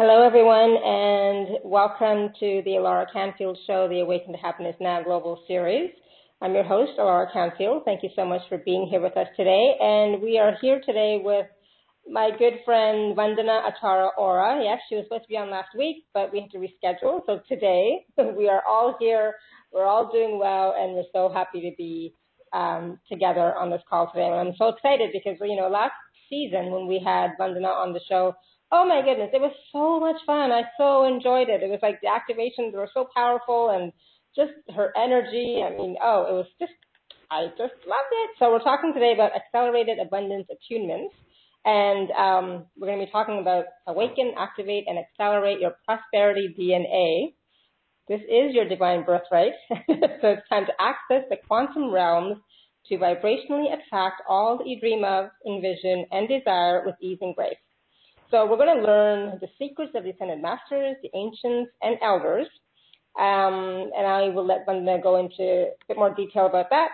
Hello, everyone, and welcome to the Alara Canfield Show, the Awaken to Happiness Now Global Series. I'm your host, Alara Canfield. Thank you so much for being here with us today. And we are here today with my good friend, Vandana Atara Aura. Yes, she was supposed to be on last week, but we had to reschedule. So today, we are all here. We're all doing well, and we're so happy to be together on this call today. And I'm so excited because, last season when we had Vandana on the show, oh my goodness, it was so much fun. I so enjoyed it. It was like the activations were so powerful and just her energy. I just loved it. So we're talking today about accelerated abundance attunements. And we're going to be talking about awaken, activate, and accelerate your prosperity DNA. This is your divine birthright. So it's time to access the quantum realms to vibrationally attract all that you dream of, envision, and desire with ease and grace. So we're going to learn the secrets of the Ascended Masters, the Ancients, and Elders. And I will let Vandana go into a bit more detail about that.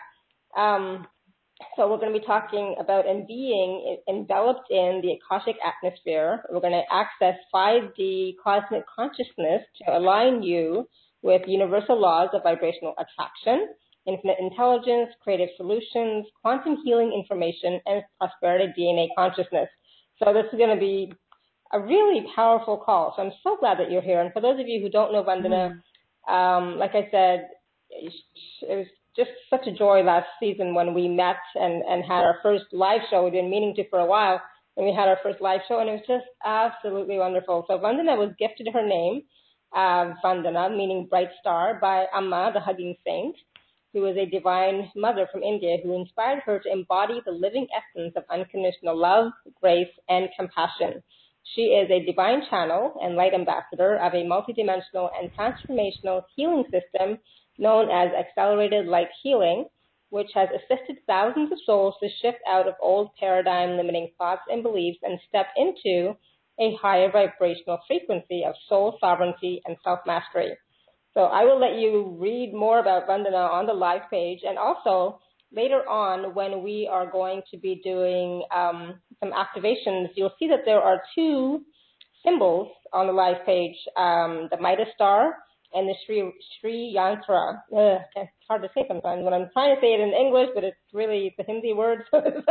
So we're going to be talking about and being enveloped in the Akashic atmosphere. We're going to access 5D cosmic consciousness to align you with universal laws of vibrational attraction, infinite intelligence, creative solutions, quantum healing information, and prosperity DNA consciousness. So this is going to be a really powerful call. So I'm so glad that you're here. And for those of you who don't know Vandana, like I said, it was just such a joy last season when we met and had our first live show. We've been meaning to for a while, and we had our first live show, and it was just absolutely wonderful. So Vandana was gifted her name, Vandana, meaning bright star, by Amma, the hugging saint, who is a divine mother from India who inspired her to embody the living essence of unconditional love, grace, and compassion. She is a divine channel and light ambassador of a multidimensional and transformational healing system known as Accelerated Light Healing, which has assisted thousands of souls to shift out of old paradigm limiting thoughts and beliefs and step into a higher vibrational frequency of soul sovereignty and self-mastery. So I will let you read more about Vandana on the live page, and also later on when we are going to be doing some activations, you'll see that there are two symbols on the live page, the Midas star and the Sri Yantra. It's hard to say sometimes when I'm trying to say it in English, but it's really the Hindi word. So it's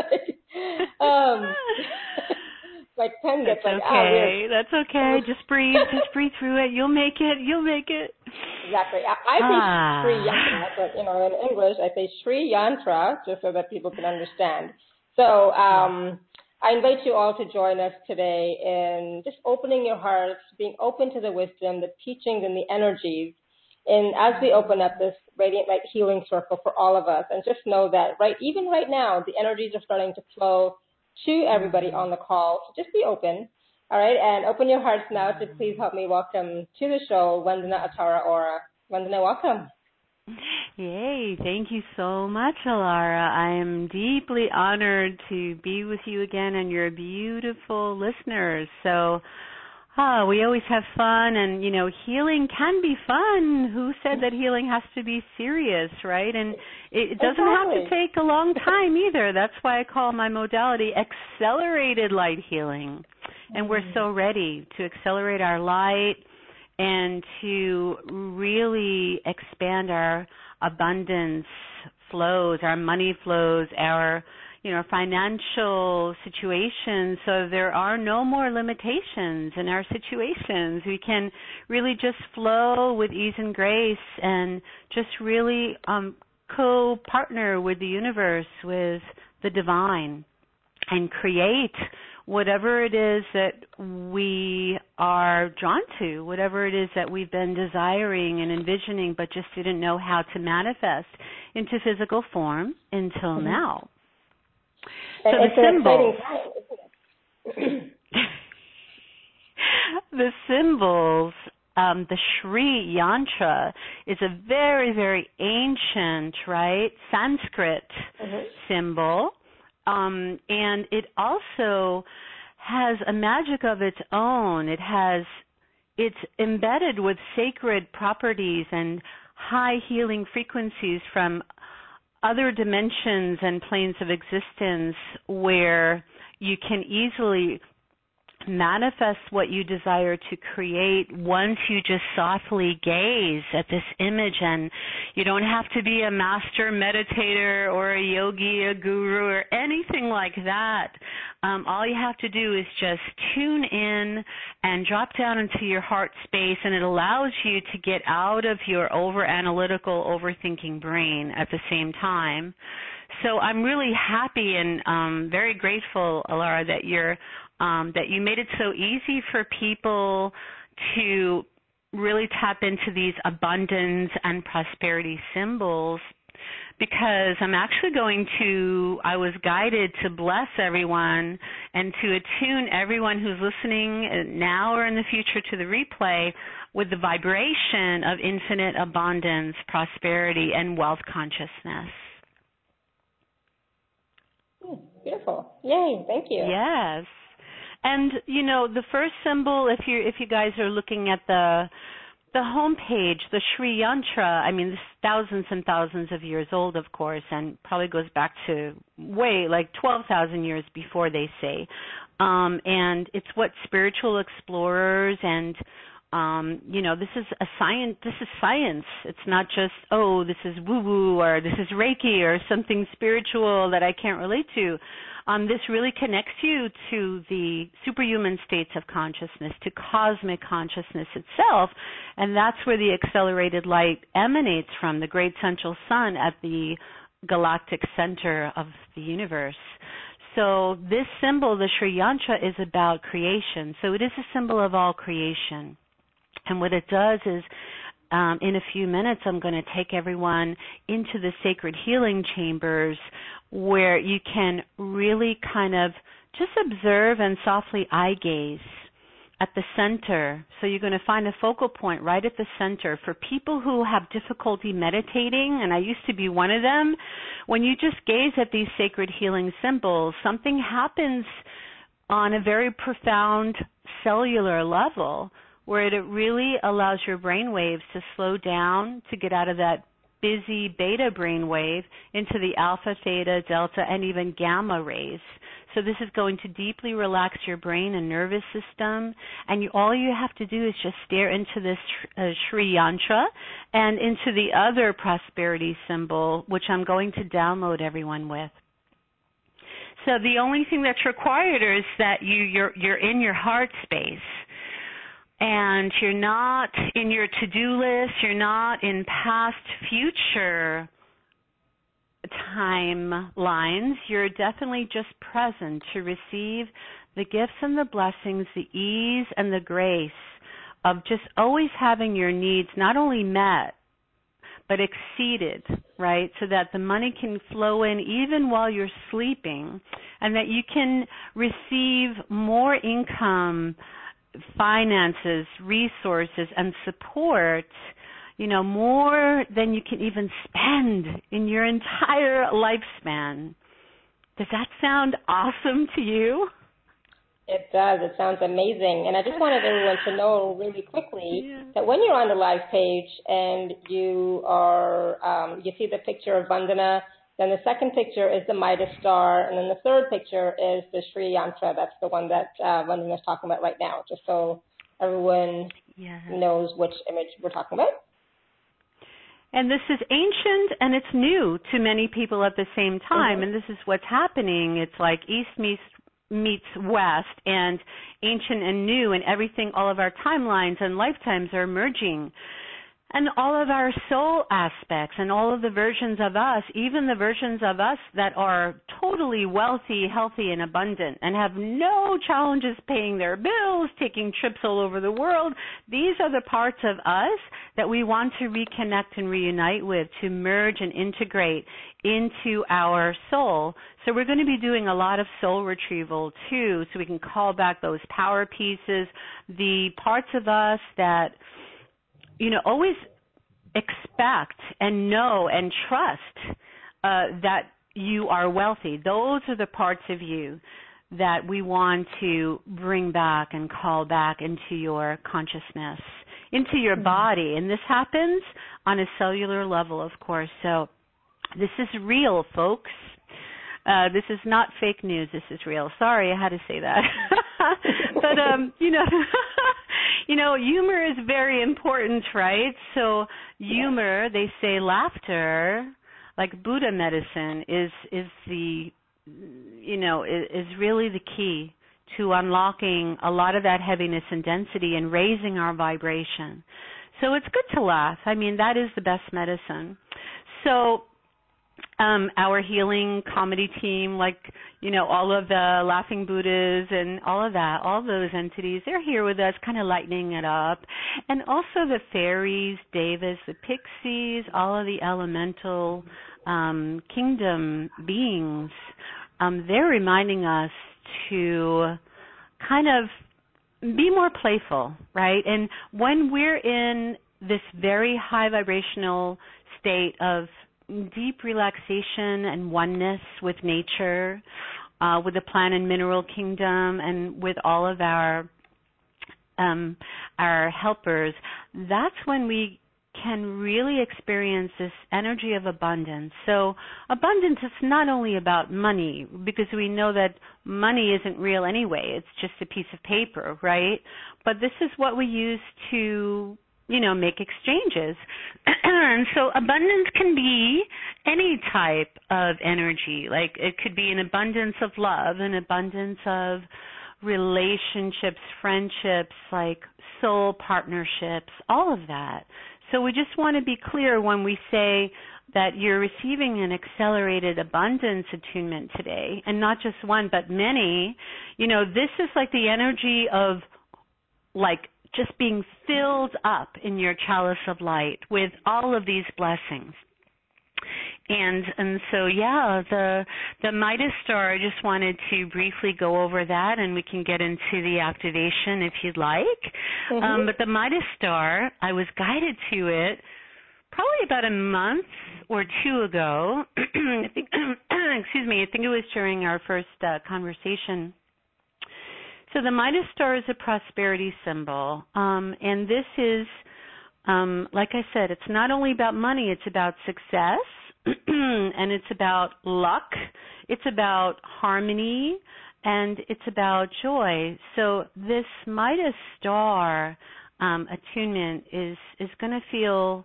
like pen gets That's like, okay. That's okay. Just breathe through it. You'll make it. Exactly. I say Sri Yantra, but in English I say Sri Yantra just so that people can understand. So I invite you all to join us today in just opening your hearts, being open to the wisdom, the teachings, and the energies. And as we open up this radiant light healing circle for all of us, and just know that even right now, the energies are starting to flow to everybody on the call. So just be open. All right, and open your hearts now to please help me welcome to the show Vandana Atara Aura. Vandana, welcome. Yay, thank you so much, Alara. I am deeply honored to be with you again and your beautiful listeners. So we always have fun, and, healing can be fun. Who said that healing has to be serious, right? And it doesn't have to take a long time either. That's why I call my modality accelerated light healing. And we're so ready to accelerate our light and to really expand our abundance flows, our money flows, our financial situations, so there are no more limitations in our situations. We can really just flow with ease and grace and just really co-partner with the universe, with the divine, and create whatever it is that we are drawn to, whatever it is that we've been desiring and envisioning but just didn't know how to manifest into physical form until now. So the symbols, the Sri Yantra is a very, very ancient, Sanskrit symbol. And it also has a magic of its own. It's embedded with sacred properties and high healing frequencies from other dimensions and planes of existence where you can easily manifest what you desire to create once you just softly gaze at this image. And you don't have to be a master meditator or a yogi, a guru, or anything like that. All you have to do is just tune in and drop down into your heart space, and it allows you to get out of your over-analytical, overthinking brain at the same time. So I'm really happy and very grateful, Alara, that you made it so easy for people to really tap into these abundance and prosperity symbols, because I was guided to bless everyone and to attune everyone who's listening now or in the future to the replay with the vibration of infinite abundance, prosperity, and wealth consciousness. Beautiful. Yay, thank you. Yes. And, the first symbol, if you guys are looking at the homepage, the Sri Yantra, this is thousands and thousands of years old, of course, and probably goes back to way, like 12,000 years before, they say. And it's what spiritual explorers and this is a science. This is science. It's not just, this is woo-woo or this is Reiki or something spiritual that I can't relate to. This really connects you to the superhuman states of consciousness, to cosmic consciousness itself, and that's where the accelerated light emanates from, the great central sun at the galactic center of the universe. So this symbol, the Sri Yantra, is about creation. So it is a symbol of all creation. And what it does is, in a few minutes, I'm going to take everyone into the sacred healing chambers where you can really kind of just observe and softly eye gaze at the center. So you're going to find a focal point right at the center. For people who have difficulty meditating, and I used to be one of them, when you just gaze at these sacred healing symbols, something happens on a very profound cellular level, where it really allows your brain waves to slow down, to get out of that busy beta brain wave into the alpha, theta, delta, and even gamma rays. So this is going to deeply relax your brain and nervous system, and all you have to do is just stare into this Sri Yantra and into the other prosperity symbol, which I'm going to download everyone with. So the only thing that's required is that you're in your heart space. And you're not in your to-do list, you're not in past, future timelines. You're definitely just present to receive the gifts and the blessings, the ease and the grace of just always having your needs not only met, but exceeded, right? So that the money can flow in even while you're sleeping, and that you can receive more income, finances, resources, and support, more than you can even spend in your entire lifespan. Does that sound awesome to you? It does. It sounds amazing. And I just wanted everyone to know really quickly that when you're on the live page and you see the picture of Vandana, then the second picture is the Midas star, and then the third picture is the Sri Yantra. That's the one that Vandana is talking about right now, just so everyone knows which image we're talking about. And this is ancient and it's new to many people at the same time, and this is what's happening. It's like East meets West, and ancient and new, and everything, all of our timelines and lifetimes are merging. And all of our soul aspects and all of the versions of us, even the versions of us that are totally wealthy, healthy, and abundant and have no challenges paying their bills, taking trips all over the world, these are the parts of us that we want to reconnect and reunite with, to merge and integrate into our soul. So we're going to be doing a lot of soul retrieval too, so we can call back those power pieces, the parts of us that always expect and know and trust that you are wealthy. Those are the parts of you that we want to bring back and call back into your consciousness, into your body. And this happens on a cellular level, of course. So this is real, folks. This is not fake news. This is real. Sorry, I had to say that. But humor is very important, right? So humor, they say laughter, like Buddha medicine, is really the key to unlocking a lot of that heaviness and density and raising our vibration. So it's good to laugh. I mean, that is the best medicine. So our healing comedy team, all of the Laughing Buddhas and all of that, all those entities, they're here with us, kind of lightening it up. And also the fairies, devas, the pixies, all of the elemental kingdom beings, they're reminding us to kind of be more playful, right? And when we're in this very high vibrational state of deep relaxation and oneness with nature, with the plant and mineral kingdom, and with all of our helpers, that's when we can really experience this energy of abundance. So abundance is not only about money, because we know that money isn't real anyway. It's just a piece of paper, right? But this is what we use to make exchanges. And so abundance can be any type of energy. Like it could be an abundance of love, an abundance of relationships, friendships, like soul partnerships, all of that. So we just want to be clear when we say that you're receiving an accelerated abundance attunement today, and not just one, but many. This is like the energy of just being filled up in your chalice of light with all of these blessings. And so, the Midas Star, I just wanted to briefly go over that, and we can get into the activation if you'd like. Mm-hmm. But the Midas Star, I was guided to it probably about a month or two ago. I think it was during our first conversation. So the Midas Star is a prosperity symbol, and this is, like I said, it's not only about money, it's about success, and it's about luck, it's about harmony, and it's about joy. So this Midas Star attunement is going to feel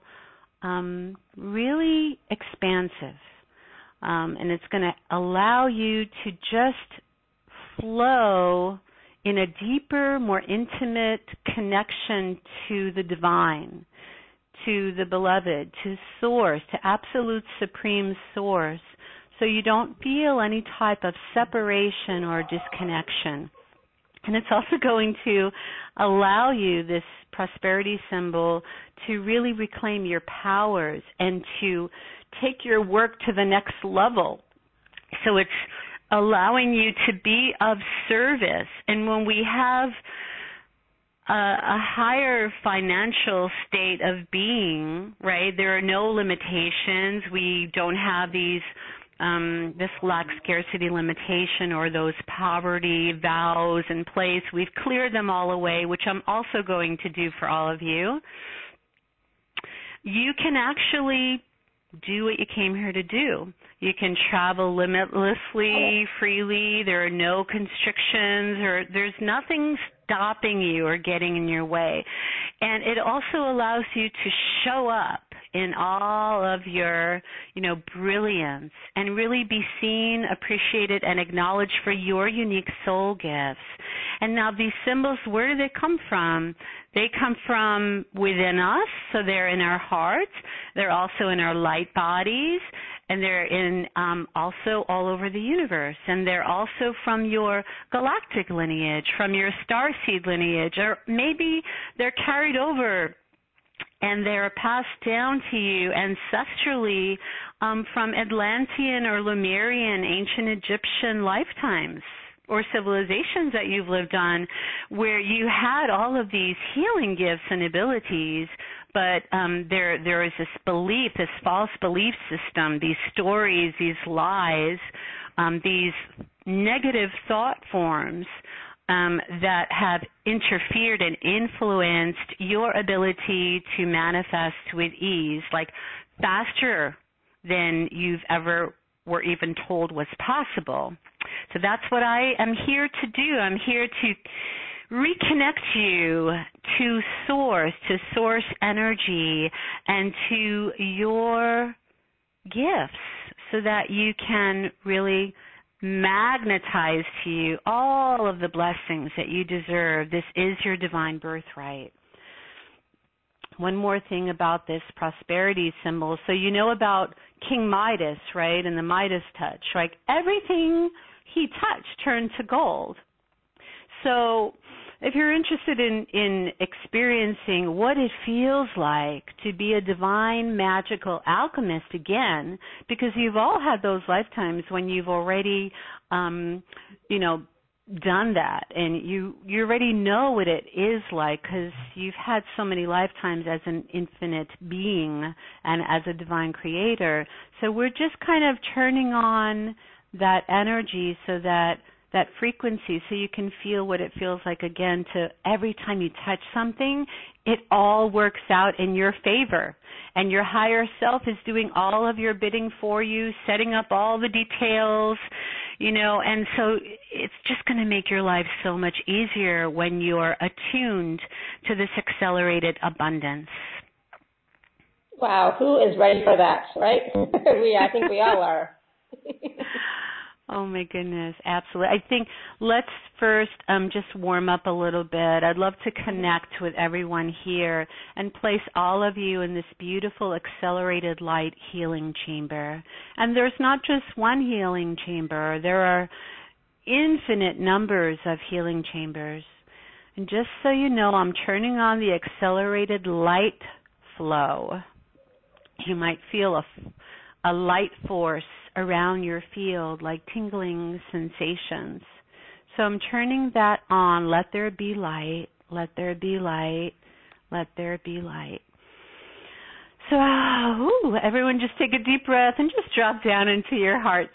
really expansive, and it's going to allow you to just flow in a deeper, more intimate connection to the divine, to the beloved, to source, to absolute supreme source, so you don't feel any type of separation or disconnection. And it's also going to allow you, this prosperity symbol, to really reclaim your powers and to take your work to the next level. So it's allowing you to be of service. And when we have a higher financial state of being, right, there are no limitations. We don't have these this lack scarcity limitation or those poverty vows in place. We've cleared them all away, which I'm also going to do for all of you. You can actually do what you came here to do. You can travel limitlessly, freely. There are no constrictions, or there's nothing stopping you or getting in your way. And it also allows you to show up in all of your, brilliance, and really be seen, appreciated, and acknowledged for your unique soul gifts. And now these symbols, where do they come from? They come from within us, so they're in our hearts. They're also in our light bodies, and they're in also all over the universe. And they're also from your galactic lineage, from your starseed lineage, or maybe they're carried over and they're passed down to you ancestrally from Atlantean or Lemurian, ancient Egyptian lifetimes or civilizations that you've lived on, where you had all of these healing gifts and abilities, but there is this belief, this false belief system, these stories, these lies, these negative thought forms that have interfered and influenced your ability to manifest with ease, like faster than you've ever were even told was possible. So that's what I am here to do. I'm here to reconnect you to source energy, and to your gifts, so that you can really magnetize to you all of the blessings that you deserve. This is your divine birthright. One more thing about this prosperity symbol. So you know about King Midas, right? And the Midas touch. Like everything he touched turned to gold. So if you're interested in experiencing what it feels like to be a divine magical alchemist again, because you've all had those lifetimes when you've already, done that, and you already know what it is like, because you've had so many lifetimes as an infinite being and as a divine creator. So we're just kind of turning on that energy, so that frequency, so you can feel what it feels like again, to every time you touch something, it all works out in your favor. And your higher self is doing all of your bidding for you, setting up all the details, and so it's just going to make your life so much easier when you're attuned to this accelerated abundance. Wow, who is ready for that, right? I think we all are. Oh, my goodness, absolutely. I think let's first just warm up a little bit. I'd love to connect with everyone here and place all of you in this beautiful accelerated light healing chamber. And there's not just one healing chamber. There are infinite numbers of healing chambers. And just so you know, I'm turning on the accelerated light flow. You might feel a light force around your field, like tingling sensations. So I'm turning that on. Let there be light. Let there be light. Let there be light. So everyone just take a deep breath and just drop down into your heart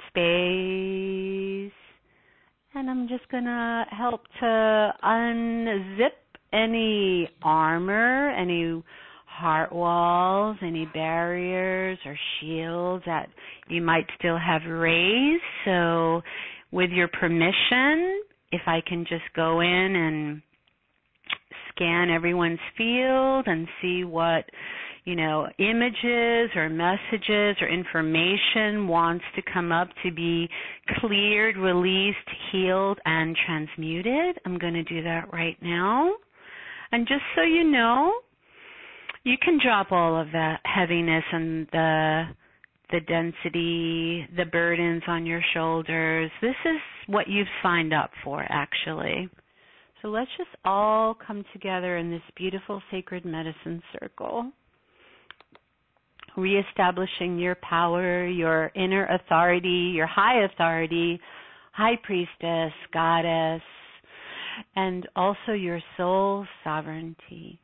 space. And I'm just going to help to unzip any armor, any heart walls, any barriers or shields that you might still have raised. So with your permission, if I can just go in and scan everyone's field and see what, images or messages or information wants to come up to be cleared, released, healed, and transmuted. I'm going to do that right now. And just so you know, you can drop all of that heaviness and the density, the burdens on your shoulders. This is what you've signed up for, actually. So let's just all come together in this beautiful sacred medicine circle, reestablishing your power, your inner authority, your high authority, high priestess, goddess, and also your soul sovereignty.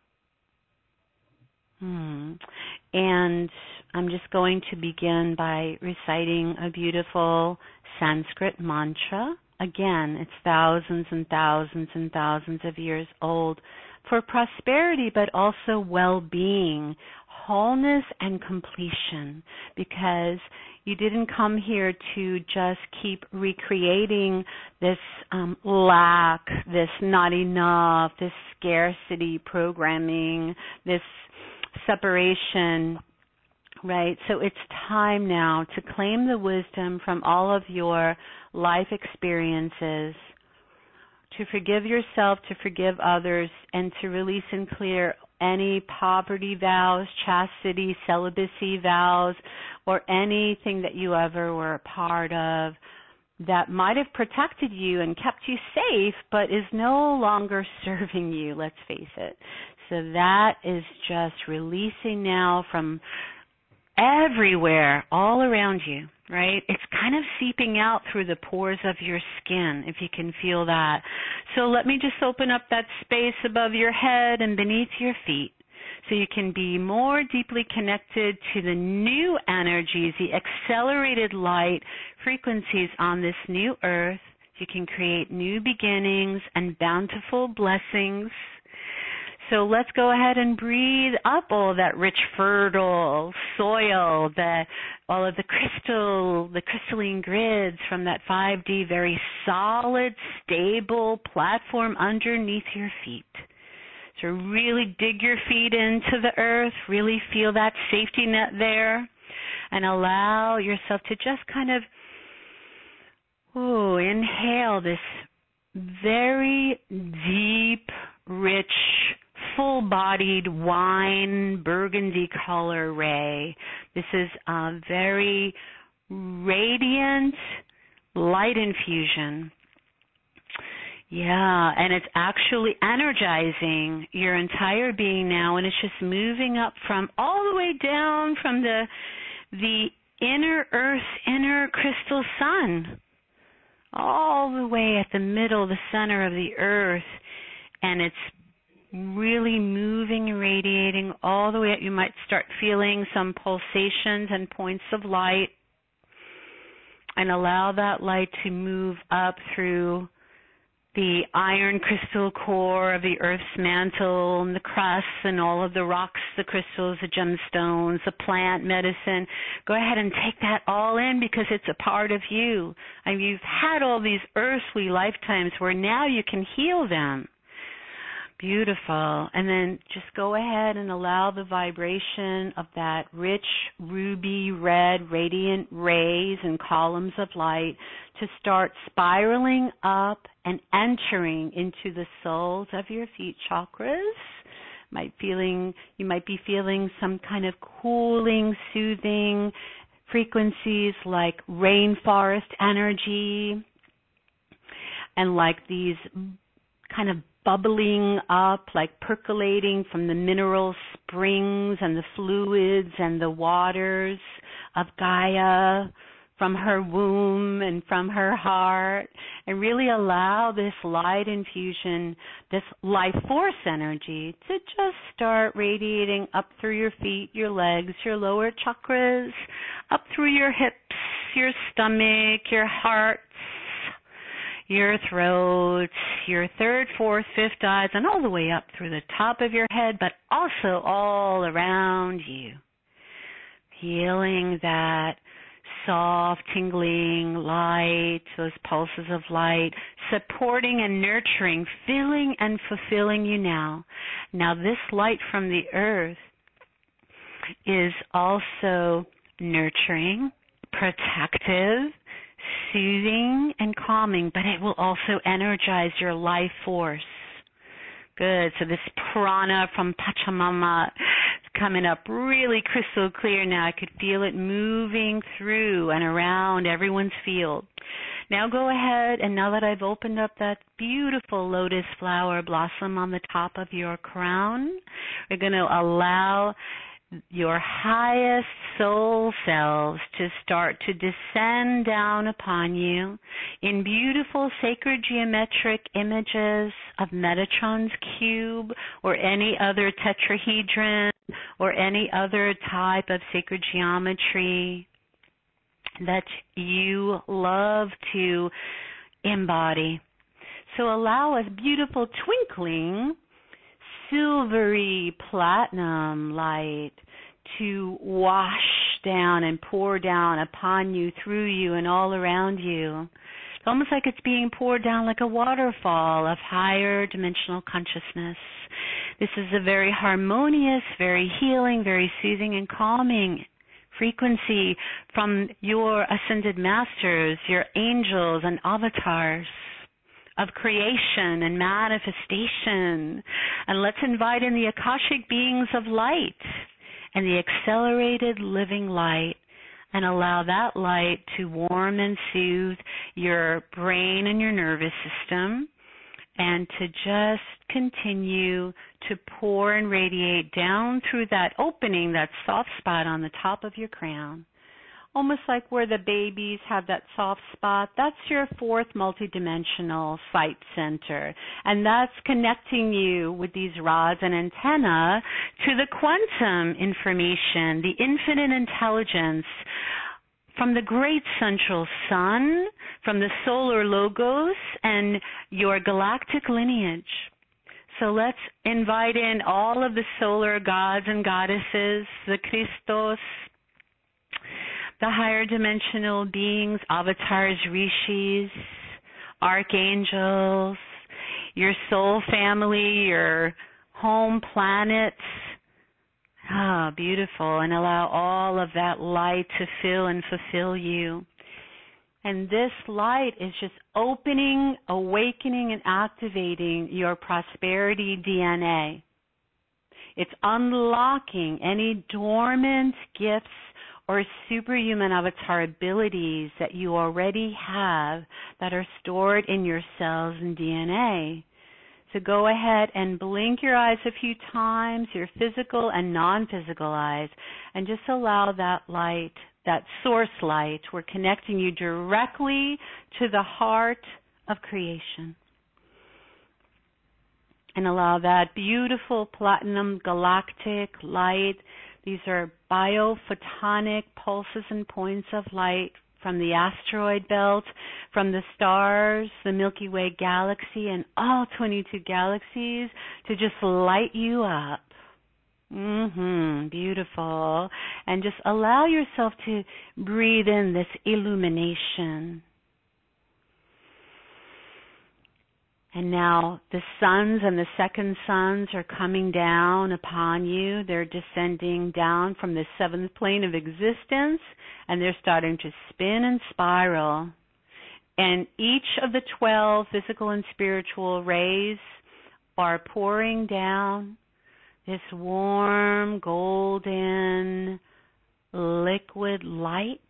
And I'm just going to begin by reciting a beautiful Sanskrit mantra. Again, it's thousands and thousands and thousands of years old, for prosperity, but also well-being, wholeness, and completion, because you didn't come here to just keep recreating this lack, this not enough, this scarcity programming, this separation, right? So it's time now to claim the wisdom from all of your life experiences, to forgive yourself, to forgive others, and to release and clear any poverty vows, chastity, celibacy vows, or anything that you ever were a part of that might have protected you and kept you safe, but is no longer serving you, let's face it. So that is just releasing now from everywhere, all around you, right? It's kind of seeping out through the pores of your skin, if you can feel that. So let me just open up that space above your head and beneath your feet, so you can be more deeply connected to the new energies, the accelerated light frequencies on this new earth. You can create new beginnings and bountiful blessings. So let's go ahead and breathe up all that rich, fertile soil, all of the crystalline grids from that 5D, very solid, stable platform underneath your feet. So really dig your feet into the earth, really feel that safety net there, and allow yourself to just kind of inhale this very deep, rich, full-bodied wine burgundy color ray. This is a very radiant light infusion. Yeah, and it's actually energizing your entire being now, and it's just moving up from all the way down from the inner earth, inner crystal sun, all the way at the middle, the center of the earth, and it's really moving and radiating all the way up. You might start feeling some pulsations and points of light, and allow that light to move up through the iron crystal core of the earth's mantle and the crust and all of the rocks, the crystals, the gemstones, the plant medicine. Go ahead and take that all in, because it's a part of you. And you've had all these earthly lifetimes where now you can heal them. Beautiful. And then just go ahead and allow the vibration of that rich ruby red radiant rays and columns of light to start spiraling up and entering into the soles of your feet chakras. You might be feeling some kind of cooling, soothing frequencies like rainforest energy, and like these kind of bubbling up, like percolating from the mineral springs and the fluids and the waters of Gaia, from her womb and from her heart, and really allow this light infusion, this life force energy to just start radiating up through your feet, your legs, your lower chakras, up through your hips, your stomach, your heart, your throat, your third, fourth, fifth eyes, and all the way up through the top of your head, but also all around you. Feeling that soft, tingling light, those pulses of light, supporting and nurturing, filling and fulfilling you now. Now this light from the earth is also nurturing, protective, soothing, and calming, but it will also energize your life force. Good. So this prana from Pachamama is coming up really crystal clear now. I could feel it moving through and around everyone's field. Now go ahead, and now that I've opened up that beautiful lotus flower blossom on the top of your crown, we're going to allow your highest soul selves to start to descend down upon you in beautiful sacred geometric images of Metatron's cube or any other tetrahedron or any other type of sacred geometry that you love to embody. So allow a beautiful twinkling silvery platinum light to wash down and pour down upon you, through you, and all around you. It's almost like it's being poured down like a waterfall of higher dimensional consciousness. This is a very harmonious, very healing, very soothing and calming frequency from your ascended masters, your angels and avatars of creation and manifestation. And let's invite in the Akashic beings of light and the accelerated living light, and allow that light to warm and soothe your brain and your nervous system, and to just continue to pour and radiate down through that opening, that soft spot on the top of your crown. Almost like where the babies have that soft spot, that's your fourth multidimensional sight center. And that's connecting you with these rods and antenna to the quantum information, the infinite intelligence from the great central sun, from the solar logos, and your galactic lineage. So let's invite in all of the solar gods and goddesses, the Christos, the higher dimensional beings, avatars, rishis, archangels, your soul family, your home planets. Ah, beautiful. And allow all of that light to fill and fulfill you. And this light is just opening, awakening, and activating your prosperity DNA. It's unlocking any dormant gifts or superhuman avatar abilities that you already have that are stored in your cells and DNA. So go ahead and blink your eyes a few times, your physical and non-physical eyes, and just allow that light, that source light, we're connecting you directly to the heart of creation. And allow that beautiful platinum galactic light. These are biophotonic pulses and points of light from the asteroid belt, from the stars, the Milky Way galaxy, and all 22 galaxies to just light you up. Beautiful. And just allow yourself to breathe in this illumination. And now the suns and the second suns are coming down upon you. They're descending down from the seventh plane of existence, and they're starting to spin and spiral. And each of the 12 physical and spiritual rays are pouring down this warm, golden, liquid light.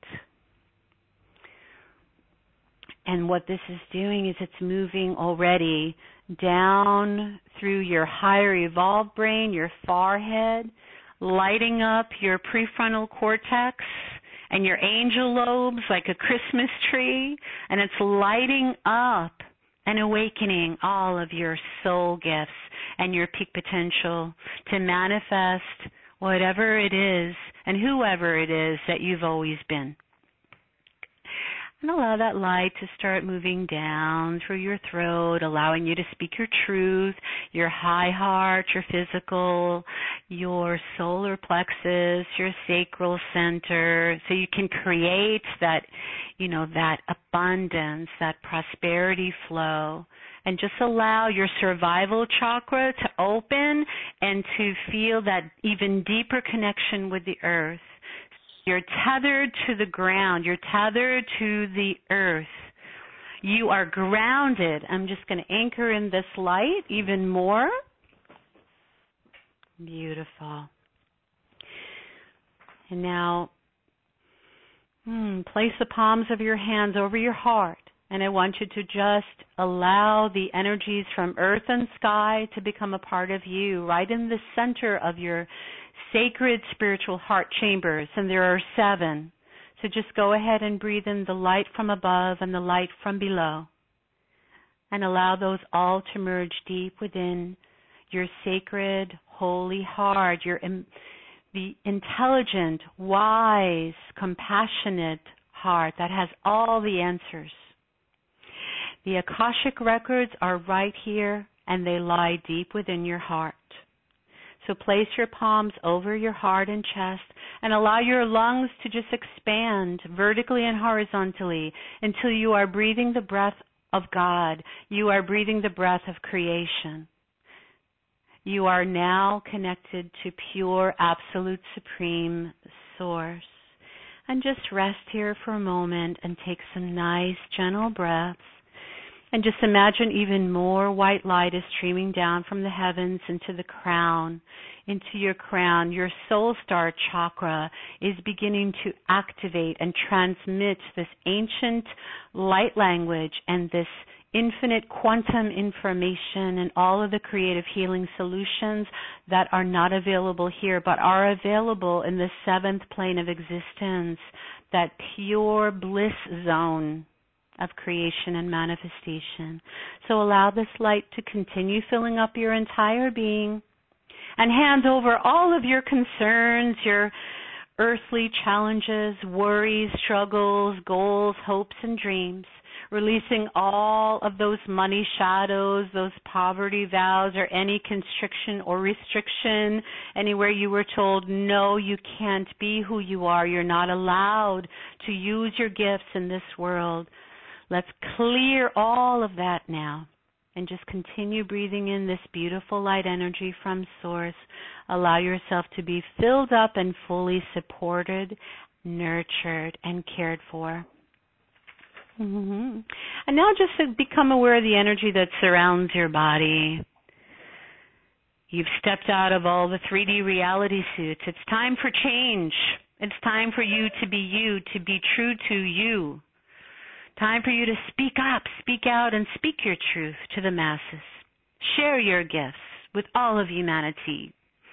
And what this is doing is it's moving already down through your higher evolved brain, your forehead, lighting up your prefrontal cortex and your angel lobes like a Christmas tree. And it's lighting up and awakening all of your soul gifts and your peak potential to manifest whatever it is and whoever it is that you've always been. And allow that light to start moving down through your throat, allowing you to speak your truth, your high heart, your physical, your solar plexus, your sacral center, so you can create that, that abundance, that prosperity flow. And just allow your survival chakra to open and to feel that even deeper connection with the earth. You're tethered to the ground. You're tethered to the earth. You are grounded. I'm just going to anchor in this light even more. Beautiful. And now, place the palms of your hands over your heart. And I want you to just allow the energies from earth and sky to become a part of you, right in the center of your sacred spiritual heart chambers, and there are 7. So just go ahead and breathe in the light from above and the light from below. And allow those all to merge deep within your sacred, holy heart, the intelligent, wise, compassionate heart that has all the answers. The Akashic records are right here, and they lie deep within your heart. So place your palms over your heart and chest and allow your lungs to just expand vertically and horizontally until you are breathing the breath of God. You are breathing the breath of creation. You are now connected to pure, absolute, supreme source. And just rest here for a moment and take some nice, gentle breaths. And just imagine even more white light is streaming down from the heavens into the crown, into your crown. Your soul star chakra is beginning to activate and transmit this ancient light language and this infinite quantum information and all of the creative healing solutions that are not available here but are available in the 7th plane of existence, that pure bliss zone of creation and manifestation. So allow this light to continue filling up your entire being and hand over all of your concerns, your earthly challenges, worries, struggles, goals, hopes, and dreams. releasing all of those money shadows, those poverty vows, or any constriction or restriction, anywhere you were told, no, you can't be who you are. You're not allowed to use your gifts in this world. Let's clear all of that now. And just continue breathing in this beautiful light energy from Source. Allow yourself to be filled up and fully supported, nurtured, and cared for. And now just to become aware of the energy that surrounds your body. You've stepped out of all the 3D reality suits. It's time for change. It's time for you, to be true to you. Time for you to speak up, speak out, and speak your truth to the masses. Share your gifts with all of humanity.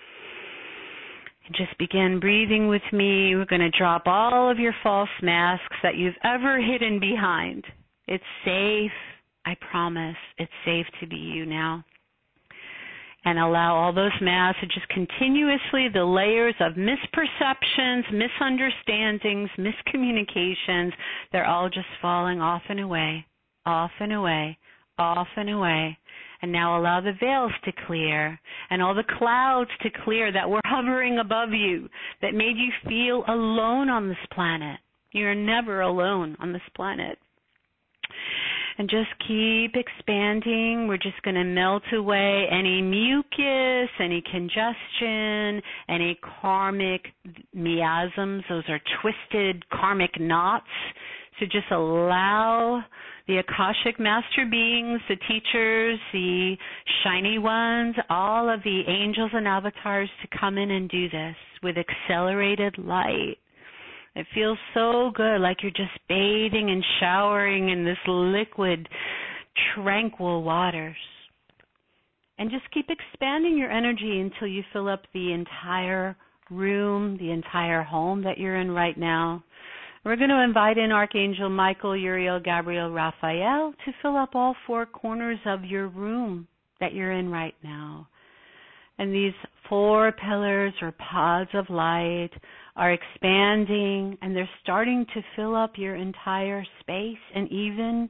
And just begin breathing with me. We're going to drop all of your false masks that you've ever hidden behind. It's safe. I promise. It's safe to be you now. And allow all those masks to just continuously, the layers of misperceptions, misunderstandings, miscommunications, they're all just falling off and away, off and away, off and away. And now allow the veils to clear and all the clouds to clear that were hovering above you, that made you feel alone on this planet. You're never alone on this planet. And just keep expanding. We're just going to melt away any mucus, any congestion, any karmic miasms. Those are twisted karmic knots. So just allow the Akashic Master Beings, the teachers, the shiny ones, all of the angels and avatars to come in and do this with accelerated light. It feels so good, like you're just bathing and showering in this liquid, tranquil waters. And just keep expanding your energy until you fill up the entire room, the entire home that you're in right now. We're going to invite in Archangel Michael, Uriel, Gabriel, Raphael to fill up all four corners of your room that you're in right now. And these four pillars or pods of light are expanding, and they're starting to fill up your entire space, and even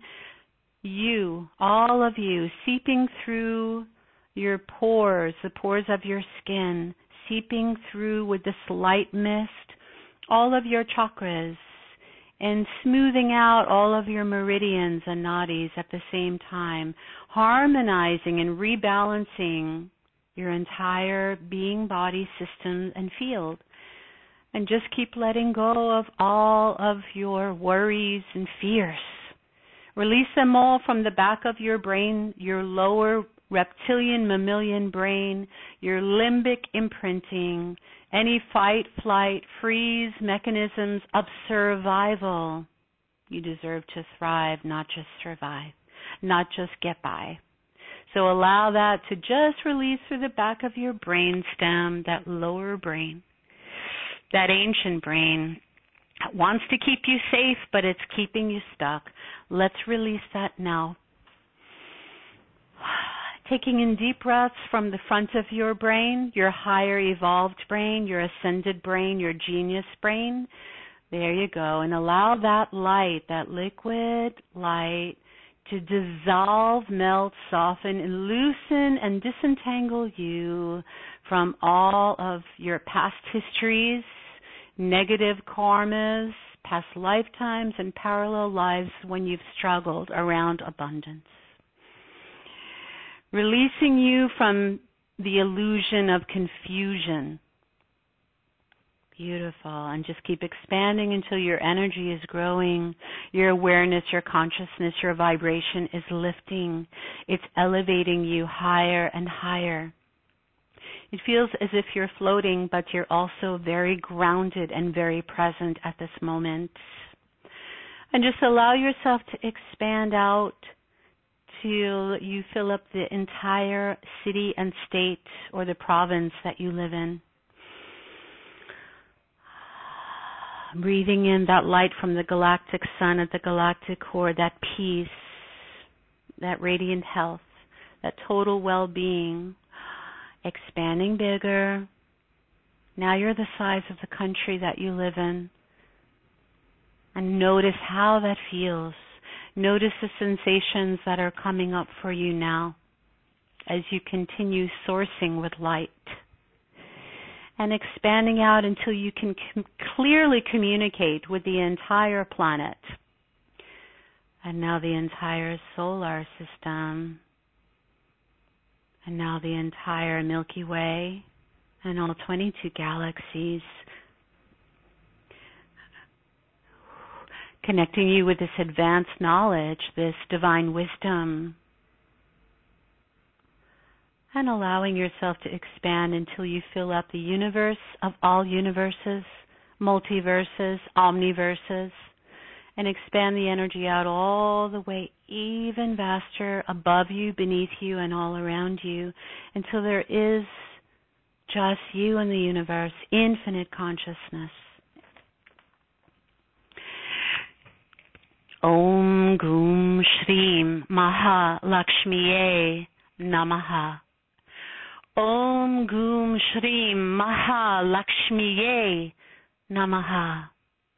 you, all of you, seeping through your pores, the pores of your skin, seeping through with this light mist, all of your chakras, and smoothing out all of your meridians and nadis at the same time, harmonizing and rebalancing your entire being, body, system, and field. And just keep letting go of all of your worries and fears. Release them all from the back of your brain, your lower reptilian mammalian brain, your limbic imprinting, any fight, flight, freeze mechanisms of survival. You deserve to thrive, not just survive, not just get by. So allow that to just release through the back of your brain stem, that lower brain. That ancient brain wants to keep you safe, but it's keeping you stuck. Let's release that now. Taking in deep breaths from the front of your brain, your higher evolved brain, your ascended brain, your genius brain. There you go. And allow that light, that liquid light, to dissolve, melt, soften, and loosen and disentangle you from all of your past histories, negative karmas, past lifetimes, and parallel lives when you've struggled around abundance. Releasing you from the illusion of confusion. Beautiful. And just keep expanding until your energy is growing, your awareness, your consciousness, your vibration is lifting. It's elevating you higher and higher. It feels as if you're floating, but you're also very grounded and very present at this moment. And just allow yourself to expand out till you fill up the entire city and state or the province that you live in. Breathing in that light from the galactic sun at the galactic core, that peace, that radiant health, that total well-being. Expanding bigger. Now you're the size of the country that you live in. And notice how that feels. Notice the sensations that are coming up for you now as you continue sourcing with light. And expanding out until you can clearly communicate with the entire planet. And now the entire solar system. And now the entire Milky Way and all 22 galaxies. Connecting you with this advanced knowledge, this divine wisdom. And allowing yourself to expand until you fill up the universe of all universes, multiverses, omniverses, and expand the energy out all the way even vaster above you, beneath you, and all around you until there is just you in the universe, infinite consciousness. Om Gum Shrim Maha Lakshmiye Namaha. Om Gum Shrim Maha Lakshmiye Namaha.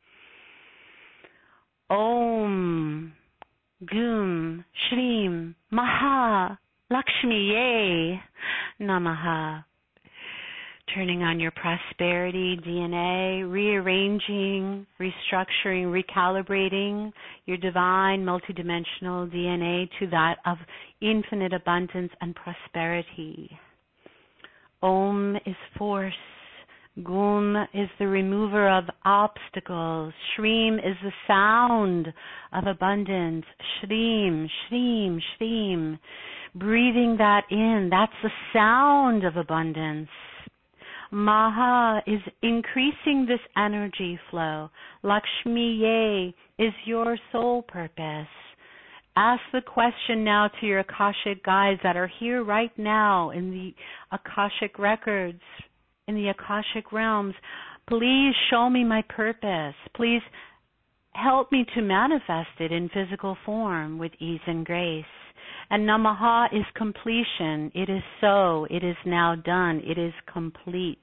Om Gum Shrim Maha Lakshmiye Namaha. Turning on your prosperity DNA, rearranging, restructuring, recalibrating your divine multidimensional DNA to that of infinite abundance and prosperity. Om is force. Gum is the remover of obstacles. Shrim is the sound of abundance. Shrim, shrim, shrim. Breathing that in, that's the sound of abundance. Maha is increasing this energy flow. Lakshmiye is your soul purpose. Ask the question now to your Akashic guides that are here right now in the Akashic records, in the Akashic realms. Please show me my purpose. Please help me to manifest it in physical form with ease and grace. And Namaha is completion. It is so. It is now done. It is complete.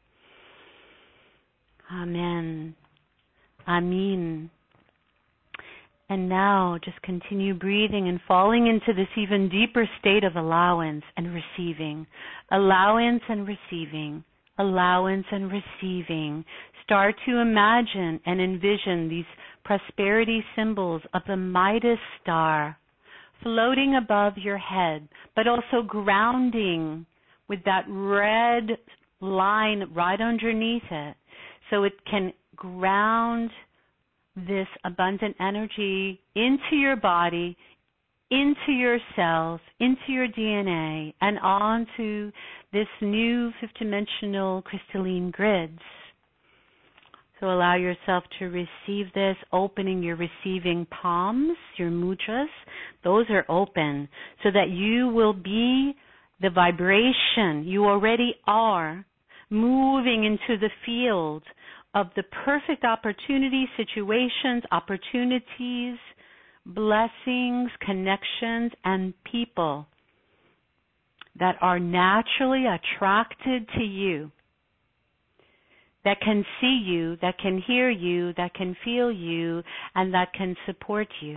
Amen. Amin. And now just continue breathing and falling into this even deeper state of allowance and receiving. Allowance and receiving. Allowance and receiving. Start to imagine and envision these prosperity symbols of the Midas star floating above your head, but also grounding with that red line right underneath it, so it can ground this abundant energy into your body, into your cells, into your DNA, and onto this new fifth-dimensional crystalline grids. So allow yourself to receive this, opening your receiving palms, your mudras. Those are open so that you will be the vibration you already are, moving into the field of the perfect opportunity, situations, opportunities, blessings, connections, and people that are naturally attracted to you, that can see you, that can hear you, that can feel you, and that can support you.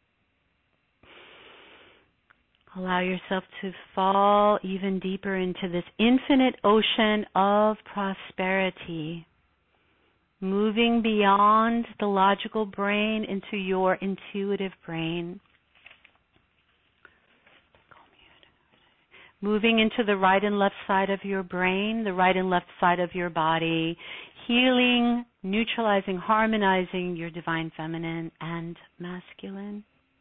Allow yourself to fall even deeper into this infinite ocean of prosperity, moving beyond the logical brain into your intuitive brain. Moving into the right and left side of your brain, the right and left side of your body, healing, neutralizing, harmonizing your divine feminine and masculine.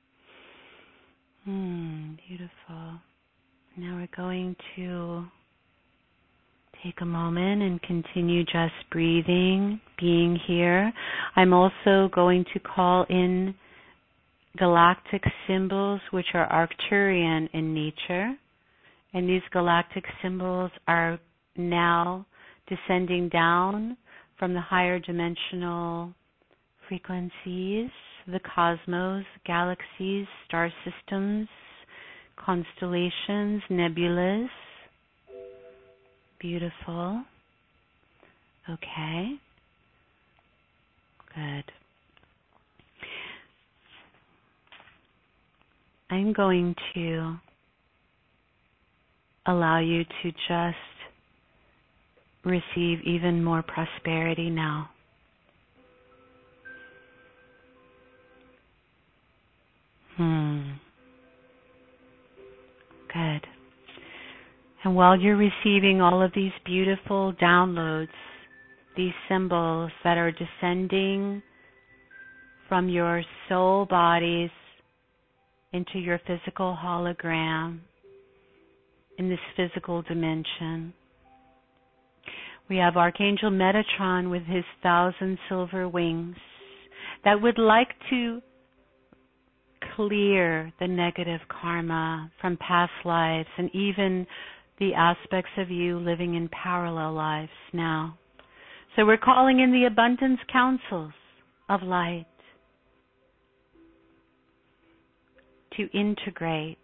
Beautiful. Now we're going to take a moment and continue just breathing, being here. I'm also going to call in galactic symbols, which are Arcturian in nature. And these galactic symbols are now descending down from the higher dimensional frequencies, the cosmos, galaxies, star systems, constellations, nebulas. Beautiful. Okay. Good. I'm going to allow you to just receive even more prosperity now. Good. And while you're receiving all of these beautiful downloads, these symbols that are descending from your soul bodies into your physical hologram in this physical dimension, we have Archangel Metatron with his 1,000 silver wings that would like to clear the negative karma from past lives and even the aspects of you living in parallel lives now. So we're calling in the abundance councils of light to integrate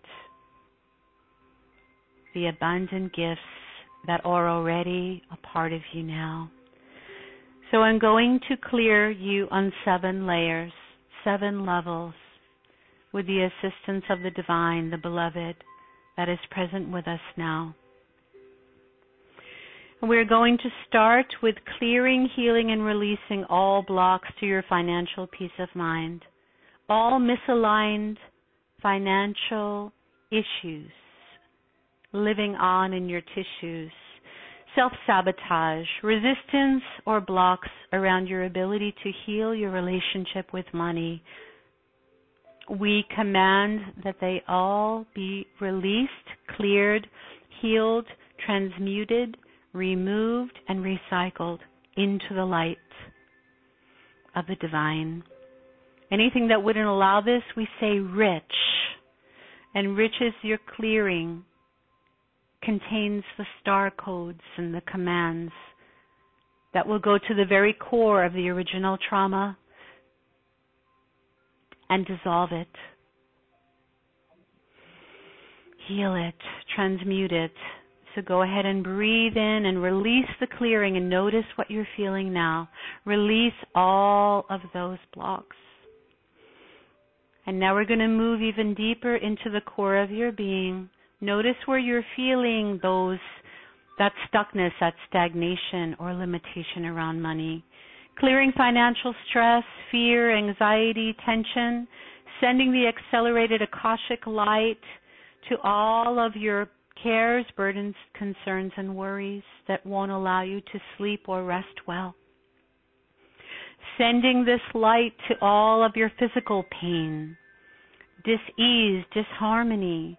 the abundant gifts that are already a part of you now. So I'm going to clear you on 7 layers, 7 levels, with the assistance of the divine, the beloved, that is present with us now. And we're going to start with clearing, healing, and releasing all blocks to your financial peace of mind, all misaligned financial issues living on in your tissues, self-sabotage, resistance, or blocks around your ability to heal your relationship with money. We command that they all be released, cleared, healed, transmuted, removed, and recycled into the light of the divine. Anything that wouldn't allow this, we say rich. And rich is your clearing, contains the star codes and the commands that will go to the very core of the original trauma and dissolve it, heal it, transmute it. So go ahead and breathe in and release the clearing and notice what you're feeling now. Release all of those blocks. And now we're going to move even deeper into the core of your being. Notice where you're feeling that stuckness, that stagnation or limitation around money. Clearing financial stress, fear, anxiety, tension, sending the accelerated Akashic light to all of your cares, burdens, concerns, and worries that won't allow you to sleep or rest well. Sending this light to all of your physical pain, dis-ease, disharmony,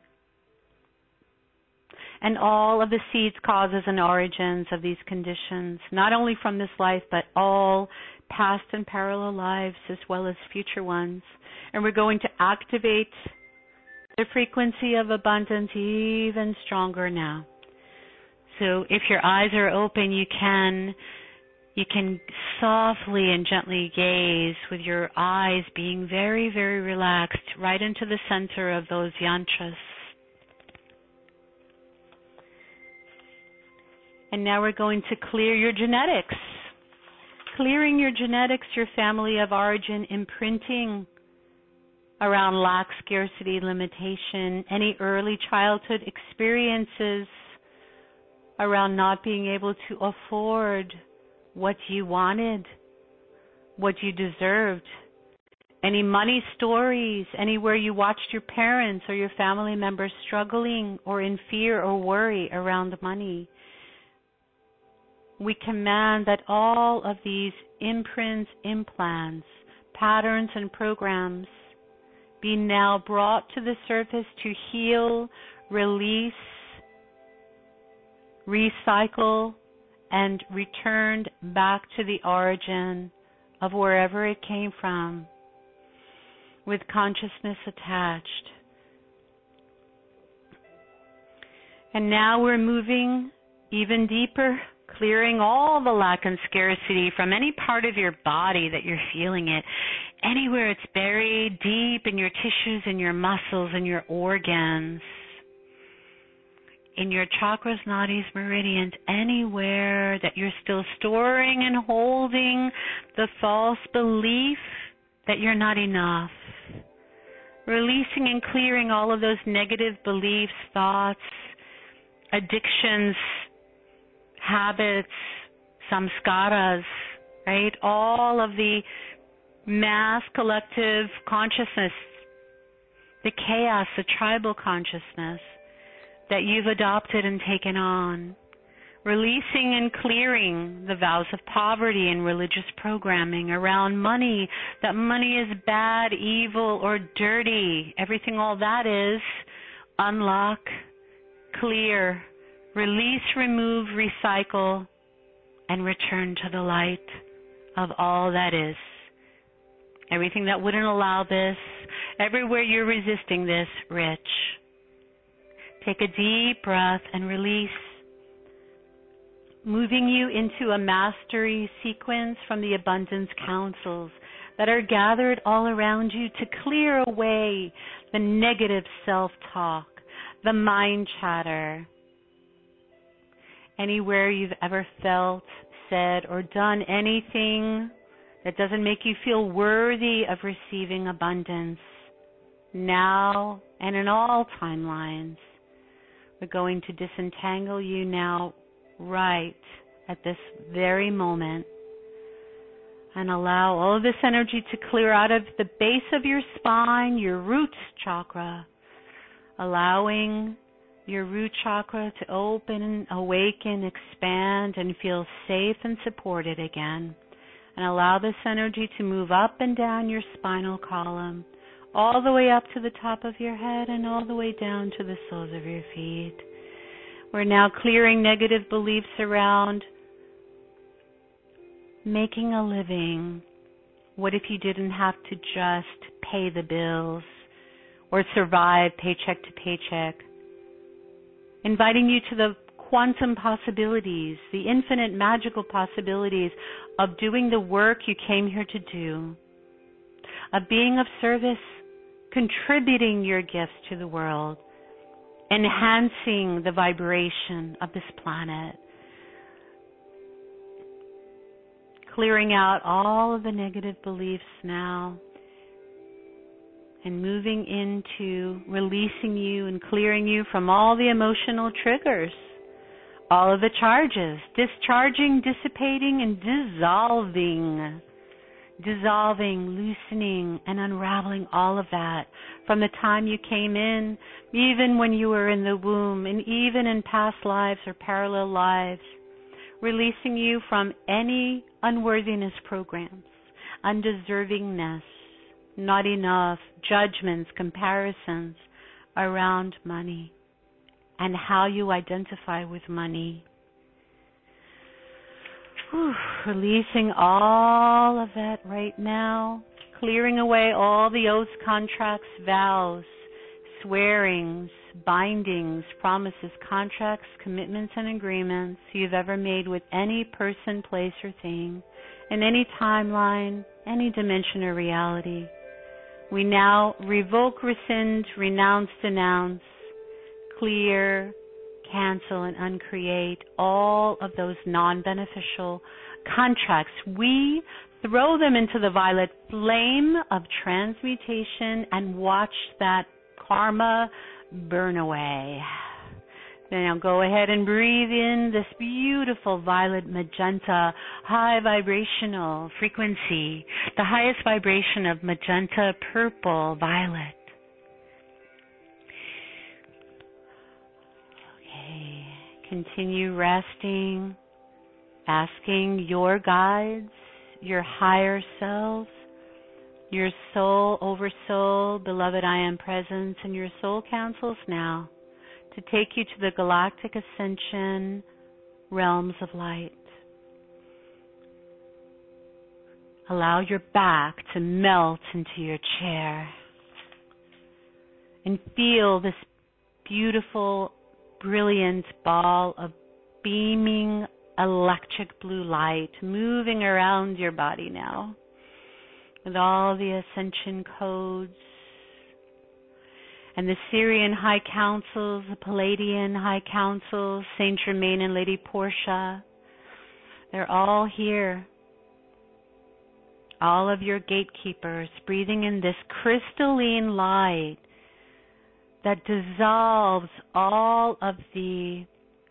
and all of the seeds, causes, and origins of these conditions, not only from this life, but all past and parallel lives as well as future ones. And we're going to activate the frequency of abundance even stronger now. So if your eyes are open, you can softly and gently gaze with your eyes being very, very relaxed right into the center of those yantras. And now we're going to clear your genetics. Clearing your genetics, your family of origin, imprinting around lack, scarcity, limitation, any early childhood experiences around not being able to afford what you wanted, what you deserved. Any money stories, anywhere you watched your parents or your family members struggling or in fear or worry around money. We command that all of these imprints, implants, patterns, and programs be now brought to the surface to heal, release, recycle, and returned back to the origin of wherever it came from, with consciousness attached. And now we're moving even deeper, clearing all the lack and scarcity from any part of your body that you're feeling it, anywhere it's buried deep in your tissues and your muscles and your organs, in your chakras, nadis, meridians, anywhere that you're still storing and holding the false belief that you're not enough, releasing and clearing all of those negative beliefs, thoughts, addictions, habits, samskaras, right? All of the mass collective consciousness, the chaos, the tribal consciousness that you've adopted and taken on. Releasing and clearing the vows of poverty and religious programming around money, that money is bad, evil, or dirty. Everything all that is, unlock, clear, release, remove, recycle, and return to the light of all that is. Everything that wouldn't allow this, everywhere you're resisting this, rich. Take a deep breath and release, moving you into a mastery sequence from the abundance councils that are gathered all around you to clear away the negative self-talk, the mind chatter. Anywhere you've ever felt, said, or done anything that doesn't make you feel worthy of receiving abundance, now and in all timelines, we're going to disentangle you now, right at this very moment, and allow all of this energy to clear out of the base of your spine, your root chakra, allowing your root chakra to open, awaken, expand, and feel safe and supported again. And allow this energy to move up and down your spinal column, all the way up to the top of your head and all the way down to the soles of your feet. We're now clearing negative beliefs around making a living. What if you didn't have to just pay the bills or survive paycheck to paycheck? Inviting you to the quantum possibilities, the infinite magical possibilities of doing the work you came here to do, of being of service, contributing your gifts to the world, enhancing the vibration of this planet, clearing out all of the negative beliefs now, and moving into releasing you and clearing you from all the emotional triggers, all of the charges, discharging, dissipating, and dissolving, loosening, and unraveling all of that from the time you came in, even when you were in the womb, and even in past lives or parallel lives, releasing you from any unworthiness programs, undeservingness, not enough, judgments, comparisons around money and how you identify with money. Releasing all of that right now, clearing away all the oaths, contracts, vows, swearings, bindings, promises, contracts, commitments, and agreements you've ever made with any person, place, or thing, in any timeline, any dimension or reality. We now revoke, rescind, renounce, denounce, clear, cancel, and uncreate all of those non-beneficial contracts. We throw them into the violet flame of transmutation and watch that karma burn away. Now go ahead and breathe in this beautiful violet magenta high vibrational frequency, the highest vibration of magenta, purple, violet. Okay, continue resting, asking your guides, your higher selves, your soul, oversoul, beloved I am presence, and your soul councils now to take you to the galactic ascension realms of light. Allow your back to melt into your chair and feel this beautiful, brilliant ball of beaming electric blue light moving around your body now with all the ascension codes and the Syrian High Councils, the Palladian High Councils, Saint Germain and Lady Portia. They're all here, all of your gatekeepers, breathing in this crystalline light that dissolves all of the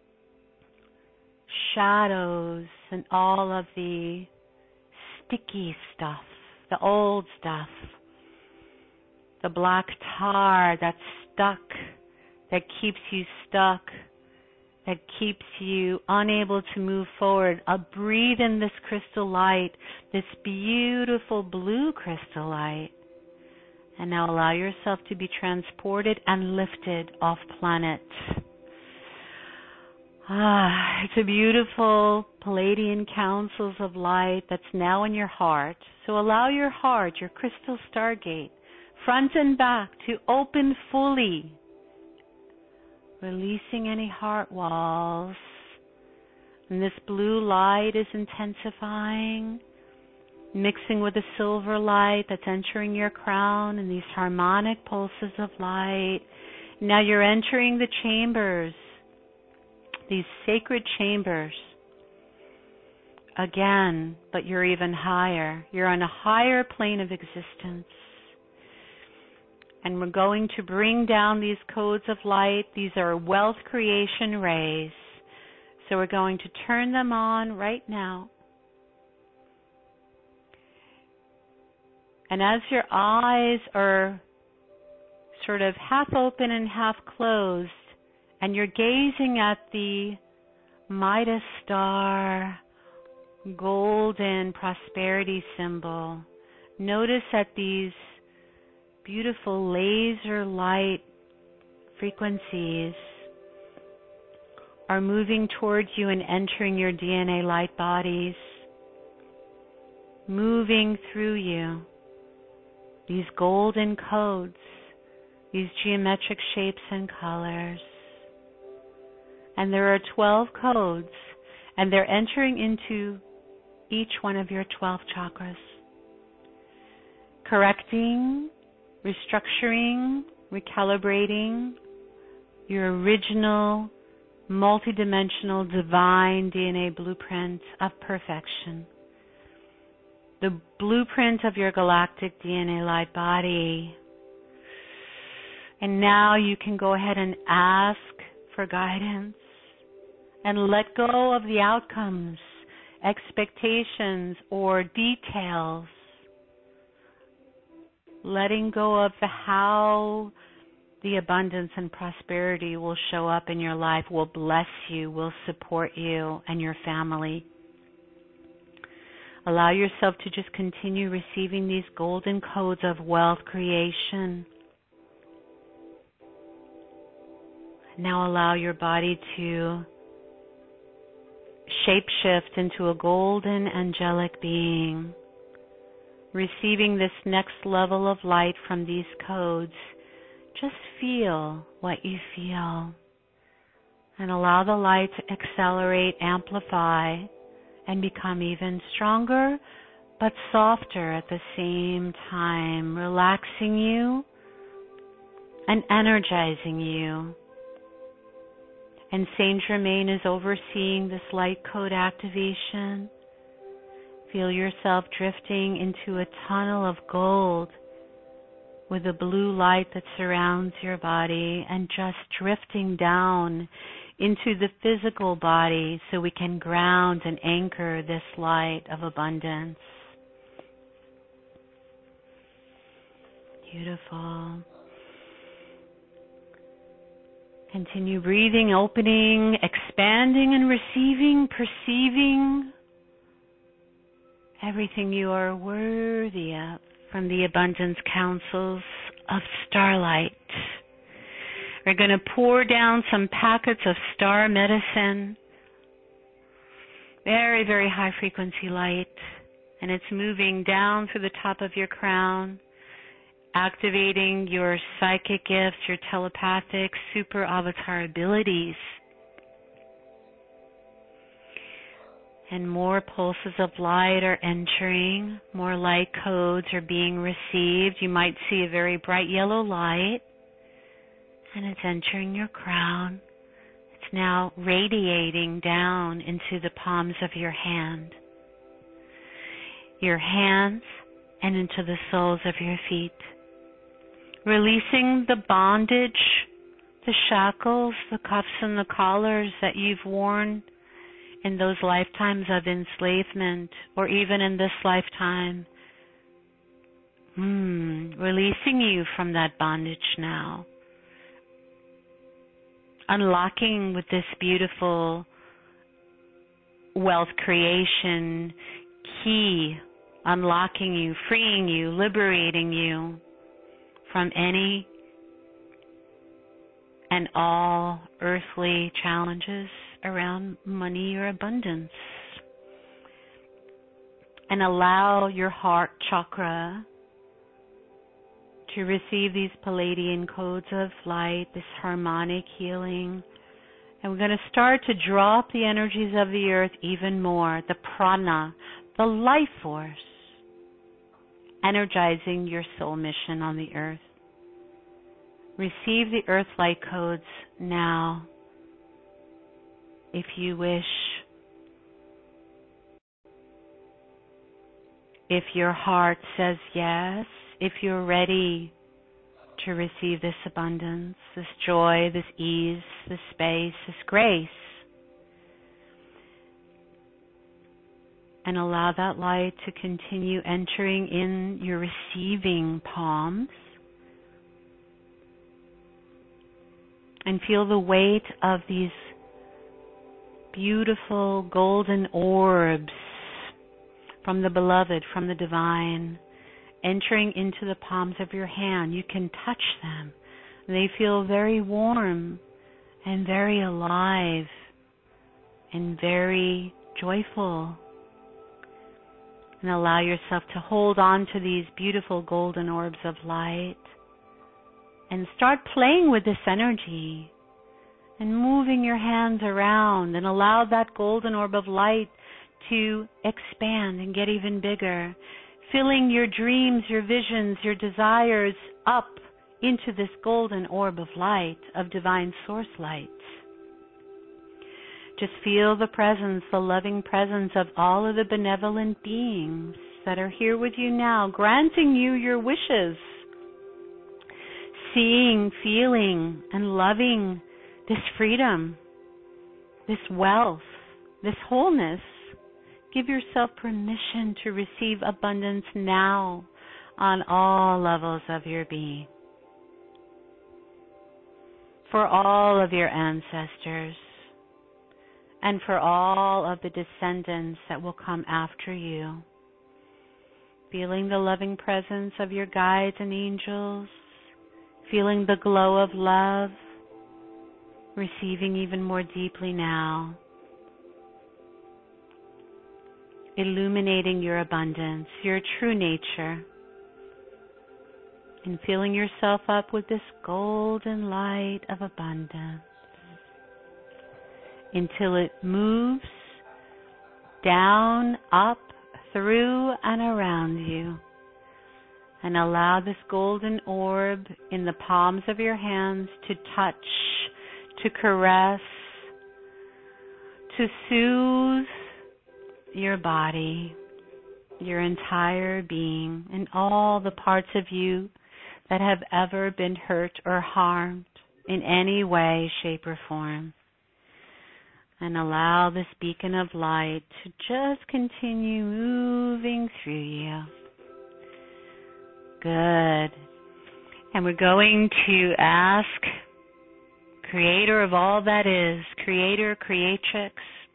shadows and all of the sticky stuff, the old stuff, the black tar that's stuck, that keeps you stuck, that keeps you unable to move forward. Breathe in this crystal light, this beautiful blue crystal light. And now allow yourself to be transported and lifted off planet. It's a beautiful Pleiadian councils of light that's now in your heart. So allow your heart, your crystal stargate, front and back, to open fully, releasing any heart walls. And this blue light is intensifying, mixing with the silver light that's entering your crown and these harmonic pulses of light. Now you're entering the chambers, these sacred chambers. Again, but you're even higher. You're on a higher plane of existence. And we're going to bring down these codes of light. These are wealth creation rays. So we're going to turn them on right now. And as your eyes are sort of half open and half closed, and you're gazing at the Midas star golden prosperity symbol, notice that these beautiful laser light frequencies are moving towards you and entering your DNA light bodies, moving through you. These golden codes, these geometric shapes and colors. And there are 12 codes, and they're entering into each one of your 12 chakras, correcting, restructuring, recalibrating your original multidimensional divine DNA blueprint of perfection. The blueprint of your galactic DNA light body. And now you can go ahead and ask for guidance and let go of the outcomes, expectations, or details. Letting go of the how the abundance and prosperity will show up in your life, will bless you, will support you and your family. Allow yourself to just continue receiving these golden codes of wealth creation. Now allow your body to shapeshift into a golden angelic being, receiving this next level of light from these codes. Just feel what you feel and allow the light to accelerate, amplify, and become even stronger but softer at the same time, relaxing you and energizing you. And Saint Germain is overseeing this light code activation. Feel yourself drifting into a tunnel of gold with a blue light that surrounds your body, and just drifting down into the physical body so we can ground and anchor this light of abundance. Beautiful. Continue breathing, opening, expanding and receiving, perceiving everything you are worthy of from the abundance councils of starlight. We're going to pour down some packets of star medicine, very, very high frequency light, and it's moving down through the top of your crown, activating your psychic gifts, your telepathic super avatar abilities. And more pulses of light are entering, more light codes are being received. You might see a very bright yellow light, and it's entering your crown. It's now radiating down into the palms of your hand. Your hands and into the soles of your feet. Releasing the bondage, the shackles, the cuffs and the collars that you've worn in those lifetimes of enslavement, or even in this lifetime. Releasing you from that bondage now. Unlocking with this beautiful wealth creation key, unlocking you, freeing you, liberating you from any and all earthly challenges around money or abundance. And allow your heart chakra to receive these Pleiadian codes of light, this harmonic healing. And we're going to start to draw up the energies of the earth even more, the prana, the life force, energizing your soul mission on the earth. Receive the earth light codes now, if you wish. If your heart says yes, if you're ready to receive this abundance, this joy, this ease, this space, this grace, and allow that light to continue entering in your receiving palms, and feel the weight of these beautiful golden orbs from the beloved, from the divine, entering into the palms of your hand. You can touch them. They feel very warm and very alive and very joyful. And allow yourself to hold on to these beautiful golden orbs of light and start playing with this energy and moving your hands around, and allow that golden orb of light to expand and get even bigger, filling your dreams, your visions, your desires up into this golden orb of light, of divine source light. Just feel the presence, the loving presence of all of the benevolent beings that are here with you now, granting you your wishes, seeing, feeling, and loving this freedom, this wealth, this wholeness. Give yourself permission to receive abundance now on all levels of your being. For all of your ancestors and for all of the descendants that will come after you. Feeling the loving presence of your guides and angels, feeling the glow of love, receiving even more deeply now, illuminating your abundance, your true nature, and filling yourself up with this golden light of abundance until it moves down, up, through, and around you. And allow this golden orb in the palms of your hands to touch, to caress, to soothe your body, your entire being, and all the parts of you that have ever been hurt or harmed in any way, shape, or form. And allow this beacon of light to just continue moving through you. Good. And we're going to ask Creator of all that is, Creator, Creatrix,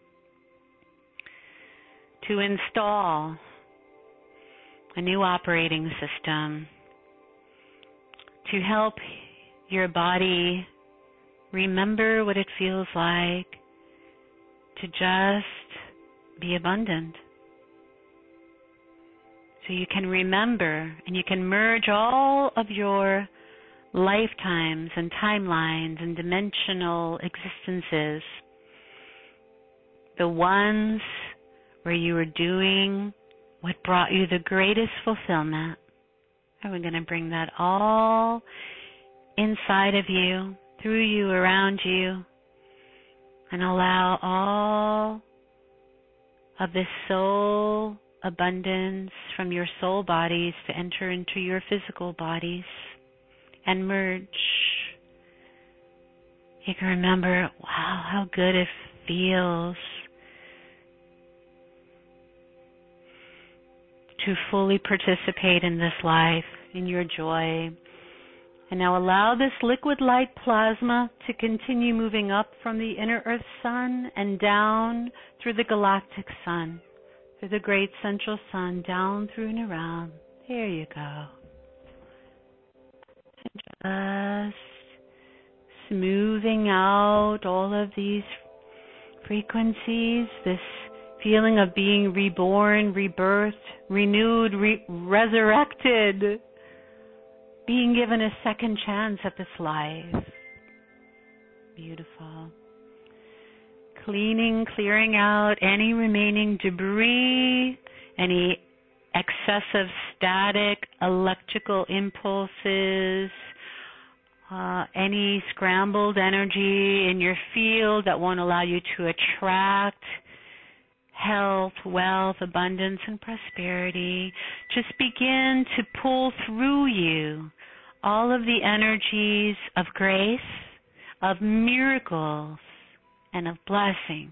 to install a new operating system to help your body remember what it feels like to just be abundant. So you can remember and you can merge all of your lifetimes and timelines and dimensional existences, the ones where you were doing what brought you the greatest fulfillment. And we're going to bring that all inside of you, through you, around you, and allow all of this soul abundance from your soul bodies to enter into your physical bodies and merge. You can remember, wow, how good it feels to fully participate in this life, in your joy. And now allow this liquid light plasma to continue moving up from the inner Earth sun and down through the galactic sun, through the great central sun, down through and around. There you go. And just smoothing out all of these frequencies, this feeling of being reborn, rebirthed, renewed, resurrected, being given a second chance at this life. Beautiful. Clearing out any remaining debris, any excessive static, electrical impulses, any scrambled energy in your field that won't allow you to attract health, wealth, abundance, and prosperity. Just begin to pull through you all of the energies of grace, of miracles, and of blessings.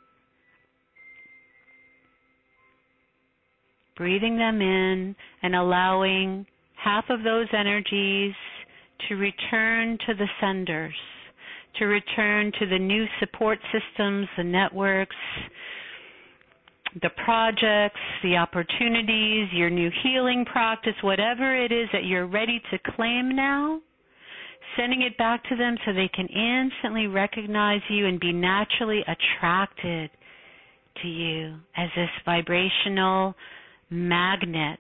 Breathing them in and allowing half of those energies to return to the senders, to return to the new support systems, the networks, the projects, the opportunities, your new healing practice, whatever it is that you're ready to claim now, sending it back to them so they can instantly recognize you and be naturally attracted to you as this vibrational magnet.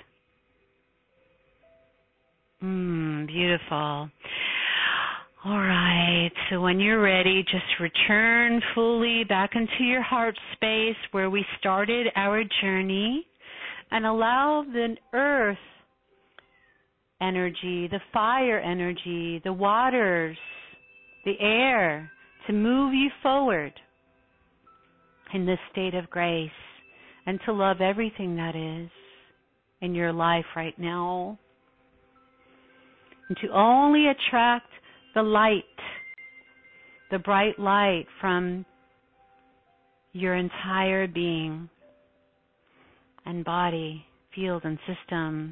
Beautiful. All right, so when you're ready, just return fully back into your heart space where we started our journey and allow the earth energy, the fire energy, the waters, the air to move you forward in this state of grace and to love everything that is in your life right now. And to only attract the light, the bright light from your entire being and body, field, and system.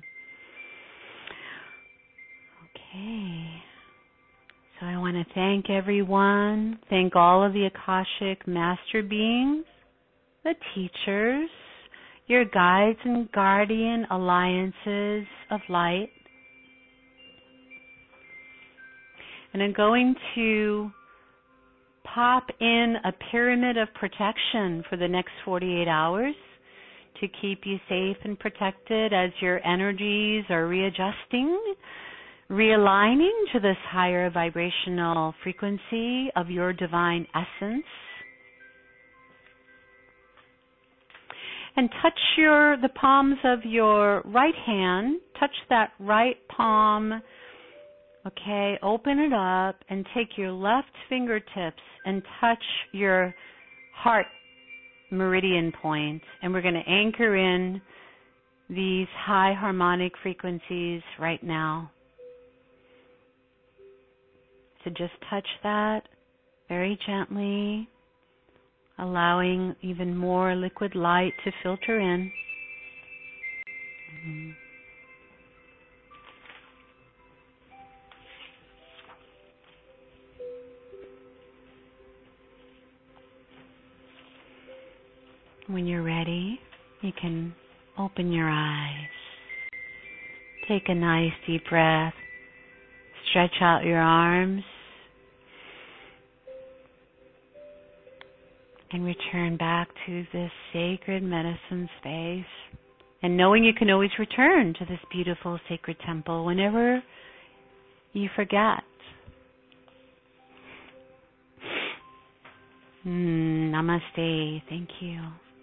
Okay. So I want to thank everyone, thank all of the Akashic Master Beings, the teachers, your guides and guardian alliances of light. And I'm going to pop in a pyramid of protection for the next 48 hours to keep you safe and protected as your energies are readjusting, realigning to this higher vibrational frequency of your divine essence. And touch the palms of your right hand, touch that right palm. Okay, open it up and take your left fingertips and touch your heart meridian point. And we're going to anchor in these high harmonic frequencies right now. So just touch that very gently, allowing even more liquid light to filter in. When you're ready, you can open your eyes. Take a nice deep breath. Stretch out your arms. And return back to this sacred medicine space. And knowing you can always return to this beautiful sacred temple whenever you forget. Namaste. Thank you.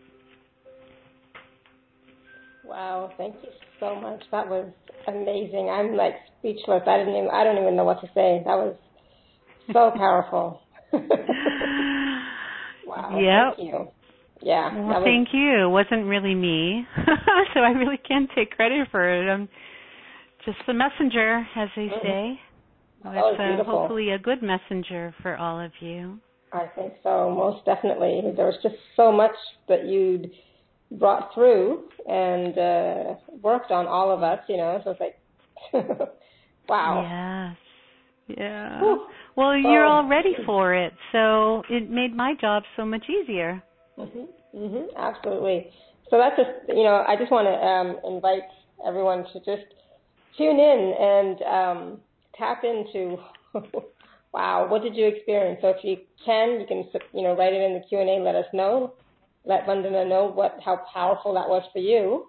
Wow, thank you so much. That was amazing. I'm like speechless. I don't even know what to say. That was so powerful. Wow. Yep. Thank you. Yeah. Well, thank you. It wasn't really me, so I really can't take credit for it. I'm just the messenger, as they say. It's hopefully a good messenger for all of you. I think so, most definitely. There was just so much that you'd brought through and worked on all of us, so it's like, wow. Yes. Yeah. Whew. Well, you're all ready for it, so it made my job so much easier. Absolutely. So that's just, I just want to invite everyone to just tune in and tap into, wow, what did you experience? So if you can, write it in the Q&A, let us know. Let Vandana know how powerful that was for you.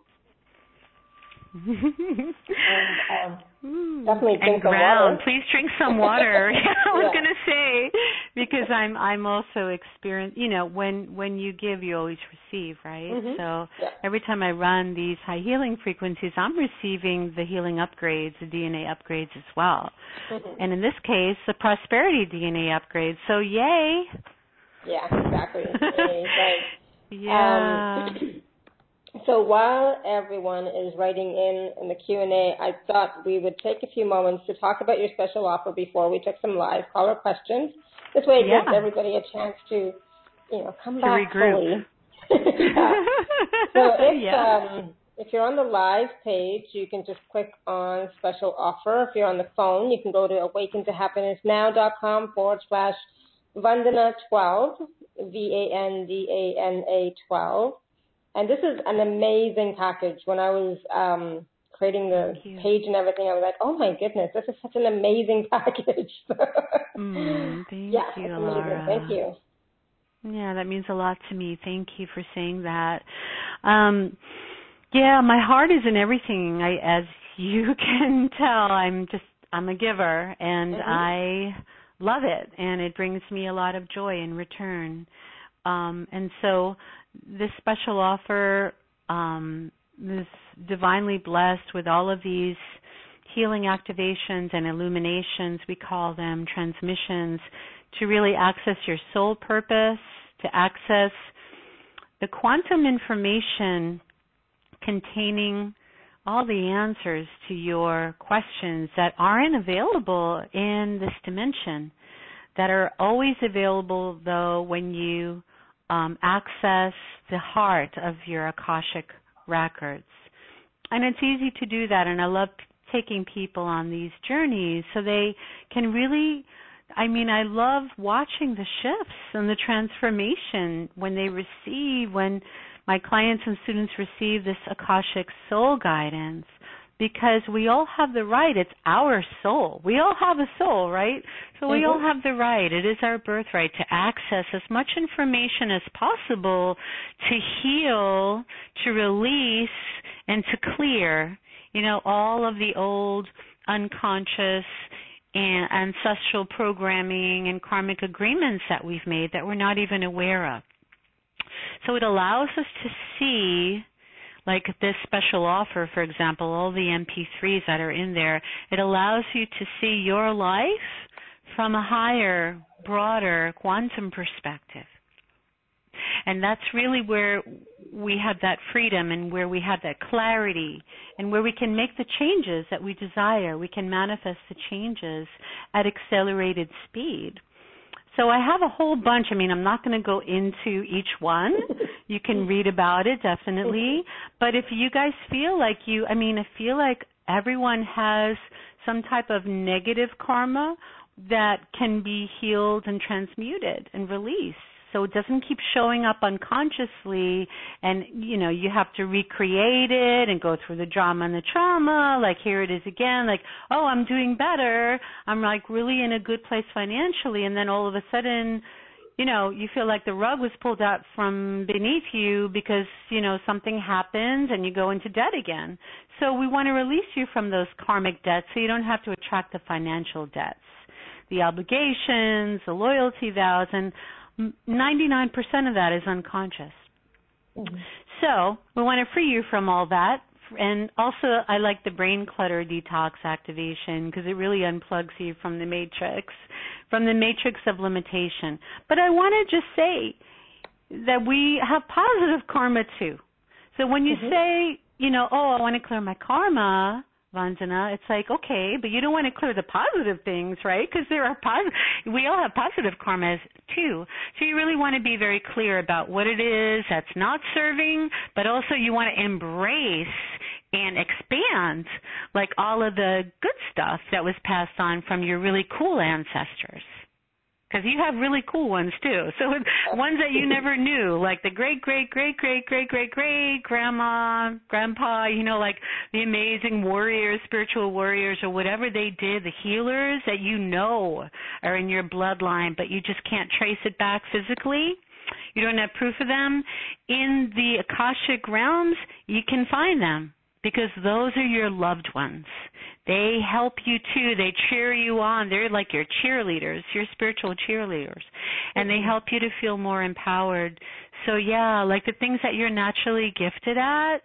And definitely drink some water. Please drink some water. I was going to say, because I'm also experienced. When you give, you always receive, right? So every time I run these high healing frequencies, I'm receiving the healing upgrades, the DNA upgrades as well. And in this case, the prosperity DNA upgrades. So yay! Yeah, exactly. Yay, right. Yeah. So while everyone is writing in the Q&A, I thought we would take a few moments to talk about your special offer before we took some live caller questions. This way it gives everybody a chance to, come back fully. So if you're on the live page, you can just click on special offer. If you're on the phone, you can go to awakenttohappinessnow.com/Vandana12, Vandana 12. And this is an amazing package. When I was creating the page and everything, I was like, oh, my goodness, this is such an amazing package. Thank you, Laura. Thank you. Yeah, that means a lot to me. Thank you for saying that. My heart is in everything. As you can tell, I'm a giver, and I love it, and it brings me a lot of joy in return. And so this special offer is divinely blessed with all of these healing activations and illuminations, we call them transmissions, to really access your soul purpose, to access the quantum information containing all the answers to your questions that aren't available in this dimension, that are always available, though, when you access the heart of your Akashic records. And it's easy to do that, and I love taking people on these journeys so they can really, I love watching the shifts and the transformation when my clients and students receive this Akashic soul guidance. Because we all have the right. It's our soul. We all have a soul, right? So we all have the right. It is our birthright to access as much information as possible to heal, to release, and to clear, all of the old unconscious and ancestral programming and karmic agreements that we've made that we're not even aware of. So it allows us to see, like this special offer, for example, all the MP3s that are in there, it allows you to see your life from a higher, broader quantum perspective. And that's really where we have that freedom and where we have that clarity and where we can make the changes that we desire. We can manifest the changes at accelerated speed. So I have a whole bunch. I'm not going to go into each one. You can read about it, definitely. But if you guys feel like I feel like everyone has some type of negative karma that can be healed and transmuted and released. So it doesn't keep showing up unconsciously, and, you have to recreate it and go through the drama and the trauma, like here it is again, like, oh, I'm doing better, I'm like really in a good place financially, and then all of a sudden, you feel like the rug was pulled out from beneath you because, something happens and you go into debt again. So we want to release you from those karmic debts so you don't have to attract the financial debts, the obligations, the loyalty vows, and 99% of that is unconscious. So we want to free you from all that. And also, I like the brain clutter detox activation because it really unplugs you from the matrix of limitation. But I want to just say, that we have positive karma too. So when you say, I want to clear my karma, Vandana, it's like, okay, but you don't want to clear the positive things, right? Because we all have positive karmas too. So you really want to be very clear about what it is that's not serving, but also you want to embrace and expand like all of the good stuff that was passed on from your really cool ancestors. Because you have really cool ones too. So ones that you never knew, like the great grandma, grandpa, like the amazing warriors, spiritual warriors, or whatever they did, the healers that are in your bloodline, but you just can't trace it back physically. You don't have proof of them. In the Akashic realms, you can find them because those are your loved ones. They help you too. They cheer you on. They're like your cheerleaders, your spiritual cheerleaders. And they help you to feel more empowered. So yeah, like the things that you're naturally gifted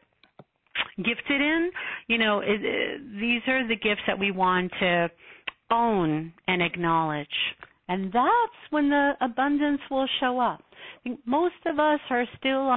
in, these are the gifts that we want to own and acknowledge. And that's when the abundance will show up. I think most of us are still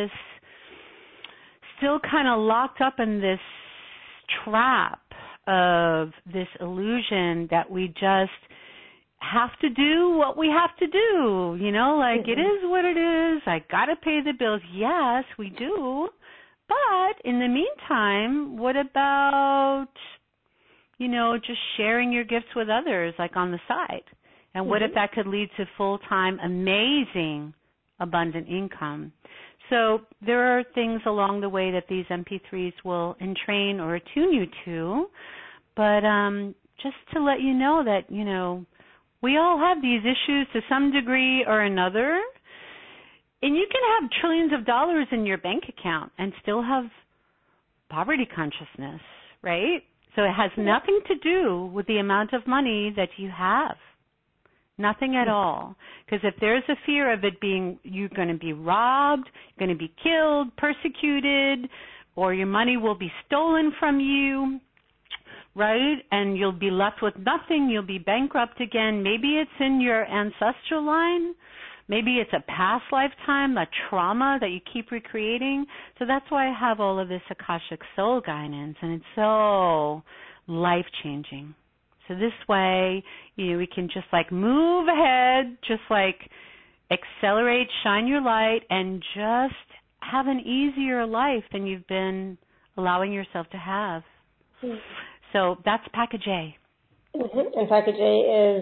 kind of locked up in this trap of this illusion that we just have to do what we have to do, it is what it is. I got to pay the bills. Yes, we do. But in the meantime, what about, just sharing your gifts with others, like on the side? And what if that could lead to full-time, amazing, abundant income? So there are things along the way that these MP3s will entrain or attune you to, but just to let you know that, we all have these issues to some degree or another, and you can have trillions of dollars in your bank account and still have poverty consciousness, right? So it has nothing to do with the amount of money that you have. Nothing at all. Because if there's a fear of it being, you're going to be robbed, you're going to be killed, persecuted, or your money will be stolen from you, right? And you'll be left with nothing, you'll be bankrupt again. Maybe it's in your ancestral line. Maybe it's a past lifetime, a trauma that you keep recreating. So that's why I have all of this Akashic Soul guidance, and it's so life-changing. So this way, we can just move ahead, just accelerate, shine your light, and just have an easier life than you've been allowing yourself to have. So that's package A. And package A is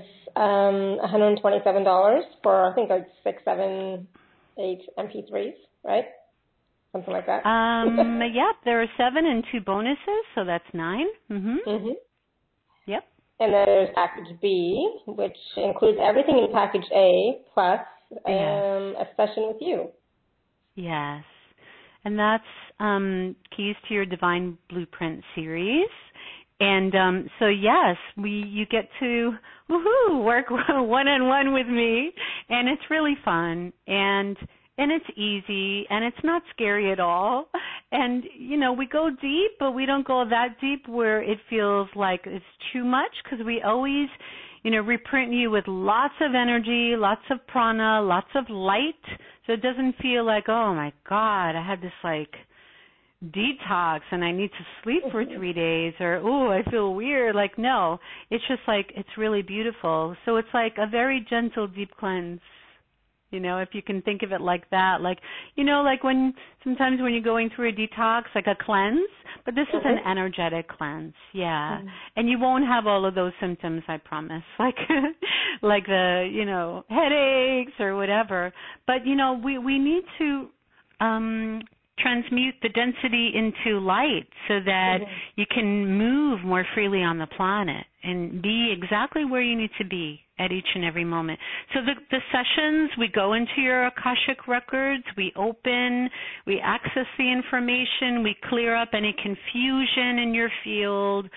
$127 for, I think, 6, 7, 8 MP3s, right? Something like that. Yeah, there are 7 and 2 bonuses, so that's 9. Yep. And then there's package B, which includes everything in package A plus a session with you. Yes. And that's Keys to Your Divine Blueprint series. And so, yes, you get to work one-on-one with me, and it's really fun. And it's easy, and it's not scary at all. And, we go deep, but we don't go that deep where it feels like it's too much, because we always, reprint you with lots of energy, lots of prana, lots of light, so it doesn't feel like, oh, my God, I had this, detox, and I need to sleep for 3 days, or, oh, I feel weird. No, it's just it's really beautiful. So it's a very gentle, deep cleanse. If you can think of it like that, when sometimes when you're going through a detox, like a cleanse, but this is an energetic cleanse, and you won't have all of those symptoms, I promise, like the, headaches or whatever, but, we need to, transmute the density into light so that you can move more freely on the planet and be exactly where you need to be at each and every moment. So the sessions, we go into your Akashic records, we open, we access the information, we clear up any confusion in your field,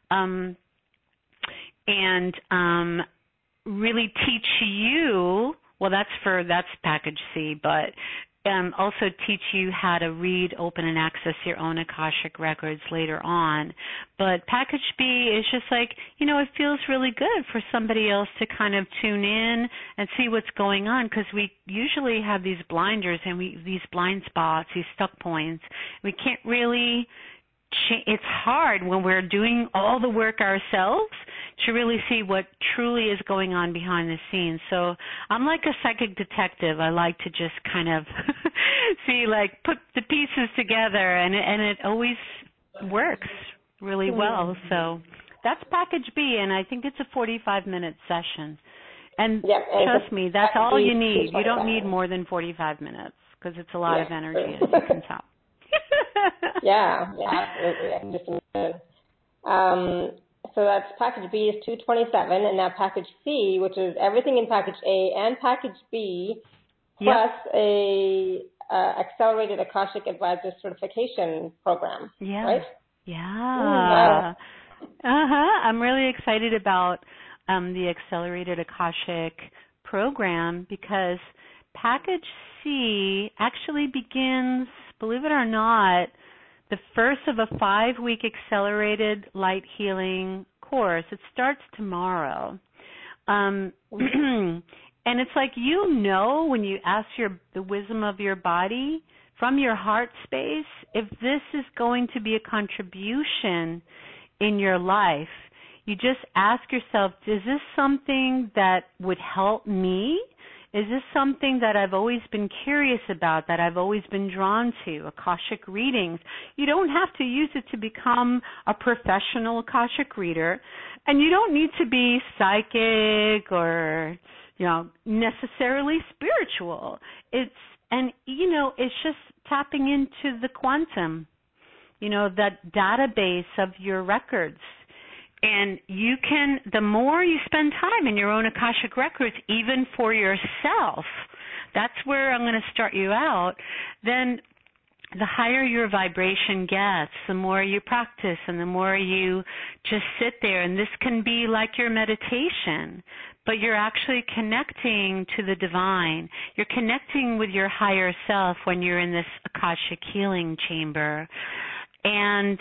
and really teach you, well, that's package C, but also teach you how to read, open, and access your own Akashic records later on. But Package B is just like, it feels really good for somebody else to kind of tune in and see what's going on, because we usually have these blinders and these blind spots, these stuck points. We can't really it's hard when we're doing all the work ourselves to really see what truly is going on behind the scenes. So I'm like a psychic detective. I like to just kind of see, put the pieces together, and it always works really well. So that's Package B, and I think it's a 45-minute session. And trust me, that's all you need. You don't need more than 45 minutes because it's a lot of energy, as you can tell. Yeah, absolutely. So that's Package B is 227, and now Package C, which is everything in Package A and Package B, plus a accelerated Akashic Advisor certification program. Right? Yeah. I'm really excited about the accelerated Akashic program because Package C actually begins, believe it or not, the first of a 5-week accelerated light healing course. It starts tomorrow. And it's like, when you ask the wisdom of your body from your heart space, if this is going to be a contribution in your life, you just ask yourself, is this something that would help me? Is this something that I've always been curious about, that I've always been drawn to? Akashic readings. You don't have to use it to become a professional Akashic reader, and you don't need to be psychic or, necessarily spiritual. It's just tapping into the quantum, that database of your records. And the more you spend time in your own Akashic records, even for yourself, that's where I'm going to start you out, then the higher your vibration gets, the more you practice and the more you just sit there. And this can be like your meditation, but you're actually connecting to the divine. You're connecting with your higher self when you're in this Akashic healing chamber. And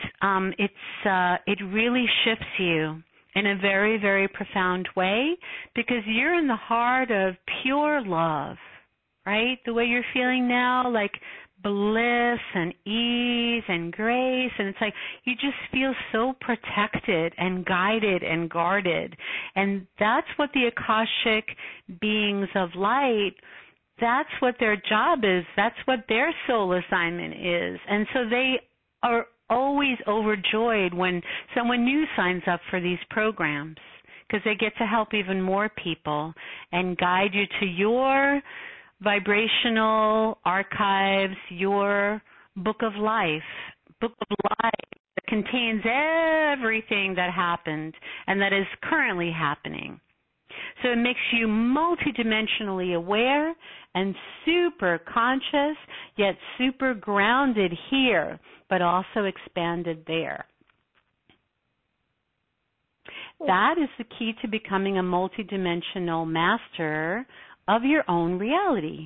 it really shifts you in a very, very profound way because you're in the heart of pure love, right? The way you're feeling now, like bliss and ease and grace, and it's like you just feel so protected and guided and guarded. And that's what the Akashic beings of light, that's what their job is. That's what their soul assignment is. And so they are always overjoyed when someone new signs up for these programs because they get to help even more people and guide you to your vibrational archives, your book of life that contains everything that happened and that is currently happening. So it makes you multidimensionally aware and super conscious, yet super grounded here, but also expanded there. That is the key to becoming a multidimensional master of your own reality.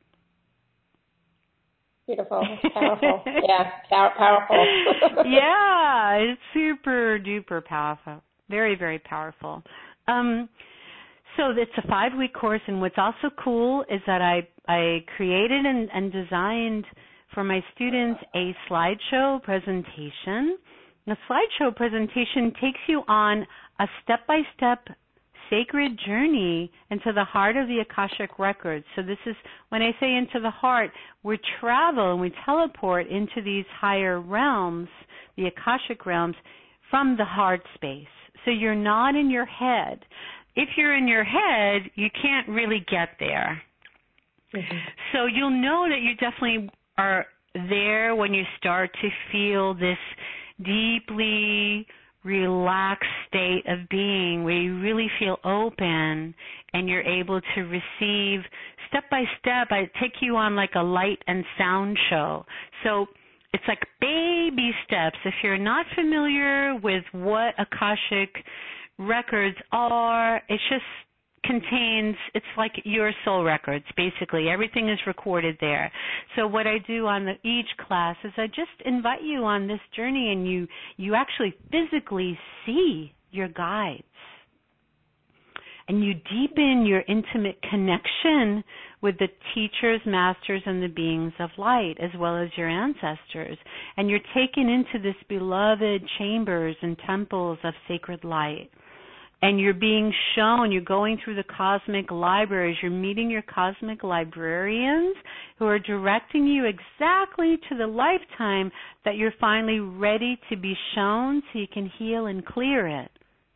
Beautiful. Powerful. Yeah, powerful. Yeah, it's super duper powerful. Very, very powerful. So it's a 5-week course, and what's also cool is that I created and designed for my students a slideshow presentation. The slideshow presentation takes you on a step-by-step sacred journey into the heart of the Akashic Records. So this is, when I say into the heart, we travel and we teleport into these higher realms, the Akashic realms, from the heart space. So you're not in your head. If you're in your head, you can't really get there. Mm-hmm. So you'll know that you definitely are there when you start to feel this deeply relaxed state of being where you really feel open and you're able to receive step by step. I take you on like a light and sound show. So it's like baby steps. If you're not familiar with what Akashic Records are, it's just contains, it's like your soul records, basically. Everything is recorded there. So what I do on each class is I just invite you on this journey, and you actually physically see your guides. And you deepen your intimate connection with the teachers, masters, and the beings of light, as well as your ancestors. And you're taken into this beloved chambers and temples of sacred light. And you're being shown, you're going through the cosmic libraries, you're meeting your cosmic librarians who are directing you exactly to the lifetime that you're finally ready to be shown so you can heal and clear it.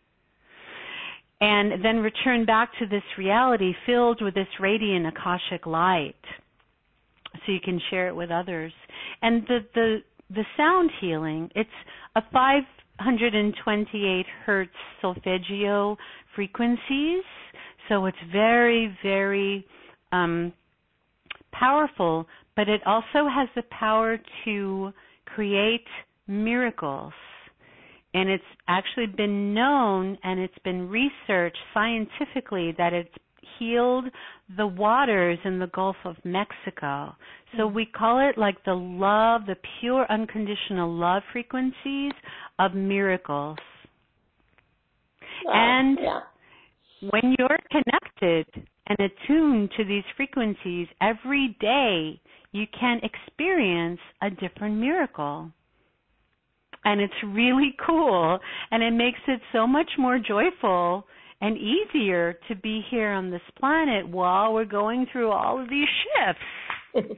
And then return back to this reality filled with this radiant Akashic light so you can share it with others. And the sound healing, it's a 528 hertz solfeggio frequencies, so it's very, very powerful, but it also has the power to create miracles. And it's actually been known, and it's been researched scientifically, that it's healed the waters in the Gulf of Mexico. So we call it like the love, the pure unconditional love frequencies of miracles. Wow. And when you're connected and attuned to these frequencies every day, you can experience a different miracle. And it's really cool, and it makes it so much more joyful and easier to be here on this planet while we're going through all of these shifts.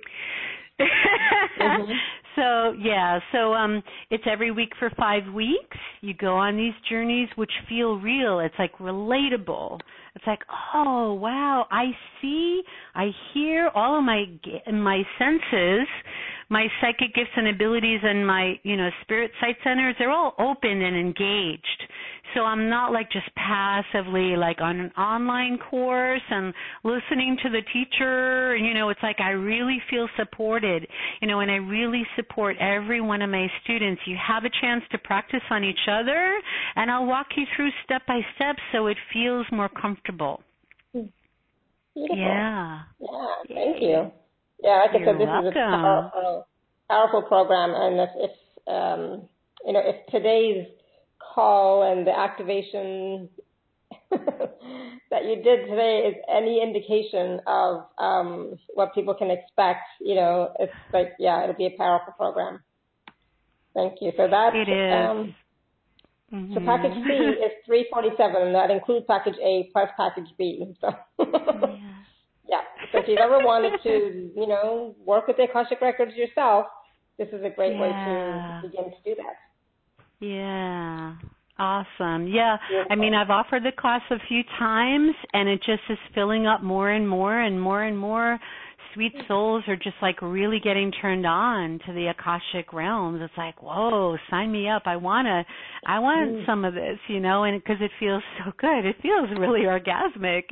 So it's every week for 5 weeks. You go on these journeys which feel real. It's like relatable. It's like, oh, wow, I see, I hear, all of my senses, my psychic gifts and abilities, and my, spirit sight centers, they're all open and engaged. So I'm not like just passively like on an online course and listening to the teacher. It's like I really feel supported, and I really support every one of my students. You have a chance to practice on each other, and I'll walk you through step by step so it feels more comfortable. Beautiful. Yeah. Thank you. Yeah, like I said, this is a powerful program, and if today's call and the activation that you did today is any indication of what people can expect, it's like, it'll be a powerful program. Thank you. So that it is. So package C is $347, and that includes package A plus package B. So So if you've ever wanted to, work with the Akashic Records yourself, this is a great way to begin to do that. Yeah. Awesome. Yeah. I mean, I've offered the class a few times, and it just is filling up more and more and more and more. Sweet souls are just like really getting turned on to the Akashic realms. It's like, whoa, sign me up. I want some of this, and because it feels so good. It feels really orgasmic,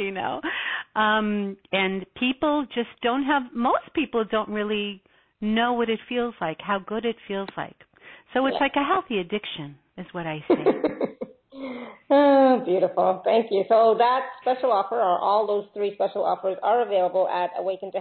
and people just most people don't really know what it feels like, how good it feels like. So it's like a healthy addiction is what I say. Oh, beautiful. Thank you. So that special offer, or all those three special offers, are available at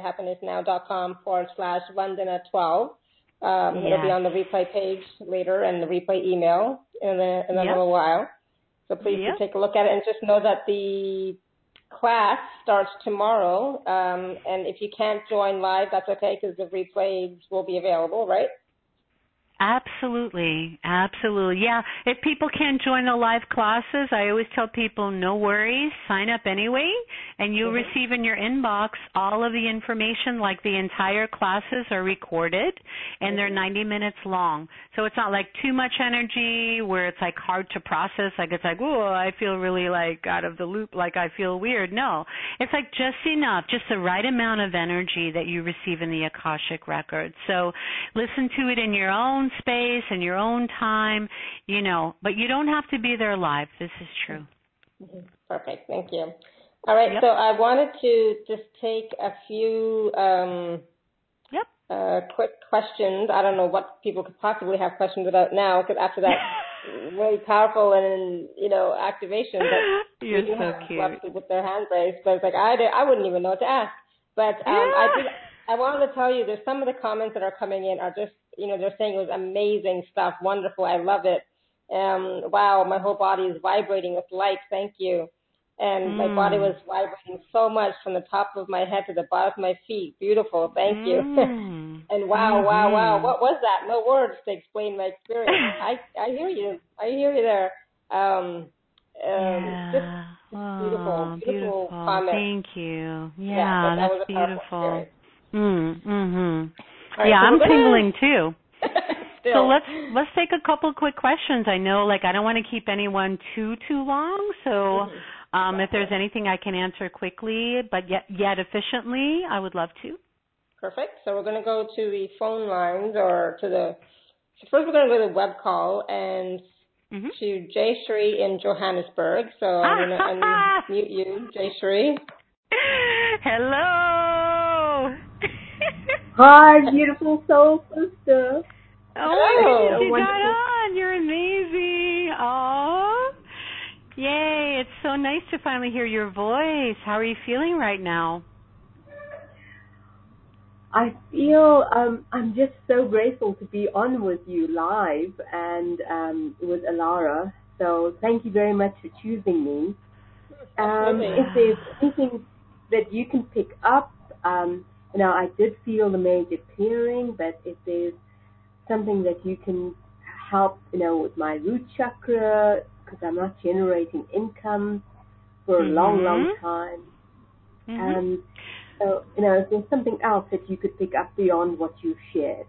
awakentohappinessnow.com/Vandana12. It'll be on the replay page later and the replay email in a little while. So please do take a look at it, and just know that the class starts tomorrow. And if you can't join live, that's okay, because the replays will be available, right? Absolutely. Yeah. If people can't join the live classes, I always tell people, no worries, sign up anyway, and you'll receive in your inbox all of the information, like the entire classes are recorded, and they're 90 minutes long. So it's not like too much energy where it's like hard to process, like it's like, oh, I feel really like out of the loop, like I feel weird. No, it's like just enough, just the right amount of energy that you receive in the Akashic Records. So listen to it in your own space and your own time, but you don't have to be there live. This is true. Perfect. Thank you. All right. So I wanted to just take a few quick questions. I don't know what people could possibly have questions about now, because after that really powerful and activation. But You're we do so have lots cute. of people with their hands raised. But it's like I wouldn't even know what to ask. But Yeah. I wanted to tell you, there's some of the comments that are coming in are just they're saying it was amazing stuff, wonderful, I love it. Wow, my whole body is vibrating with light. Thank you. And my body Mm. was vibrating so much from the top of my head to the bottom of my feet. Beautiful. Thank you. Mm. And wow, wow, wow. Mhm. What was that? No words to explain my experience. I hear you. I hear you there. Just Yeah. beautiful, Oh, beautiful beautiful. comment. Thank you. Yeah, Yeah, that that's was a powerful beautiful. experience. Mhm. All right, Yeah, so we're I'm gonna tingling too. So still. let's take a couple quick questions. I know, like, I don't want to keep anyone too long. So, if there's Exactly. anything I can answer quickly, but yet efficiently, I would love to. Perfect. So we're gonna go to the phone lines or to the. So first, we're gonna go to the web call and Mhm. to Jayshree in Johannesburg. So I'm gonna unmute you, Jayshree. Hello. Hi, beautiful soul sister. Oh my It's goodness, Hello. so you got wonderful. on. You're amazing. Oh. Yay, it's so nice to finally hear your voice. How are you feeling right now? I feel I'm just so grateful to be on with you live and with Alara. So thank you very much for choosing me. Absolutely. If there's anything that you can pick up, I did feel the major clearing, but if there's something that you can help, with my root chakra, because I'm not generating income for a long, long Mhm. time. Mhm. And so, if there's something else that you could pick up beyond what you've shared.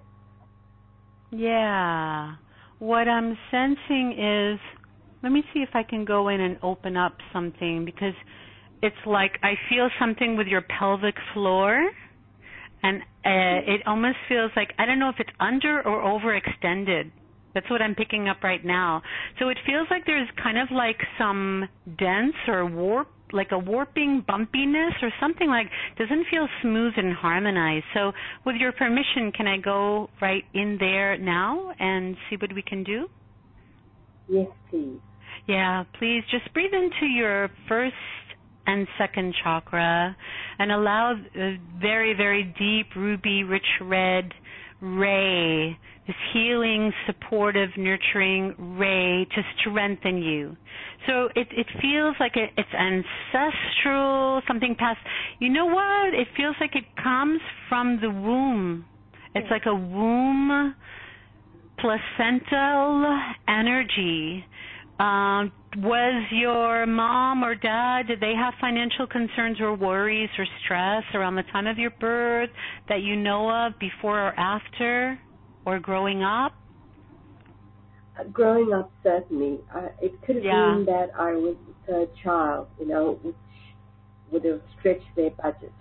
Yeah. What I'm sensing is, let me see if I can go in and open up something, because it's like I feel something with your pelvic floor, and it almost feels like, I don't know if it's under or overextended. That's what I'm picking up right now. So it feels like there's kind of like some dense or like a warping bumpiness or something, like doesn't feel smooth and harmonized. So with your permission, can I go right in there now and see what we can do? Yes, please. Yeah, please just breathe into your first and second chakra and allow a very, very deep ruby rich red ray, this healing, supportive, nurturing ray to strengthen you. So it feels like it's ancestral, something past. You know what? It feels like it comes from the womb. It's like a womb placental energy. Was your mom or dad, did they have financial concerns or worries or stress around the time of your birth that you know of, before or after, or growing up? Growing up, certainly, it could have Yeah. been that I was the third child, which would have stretched their budget.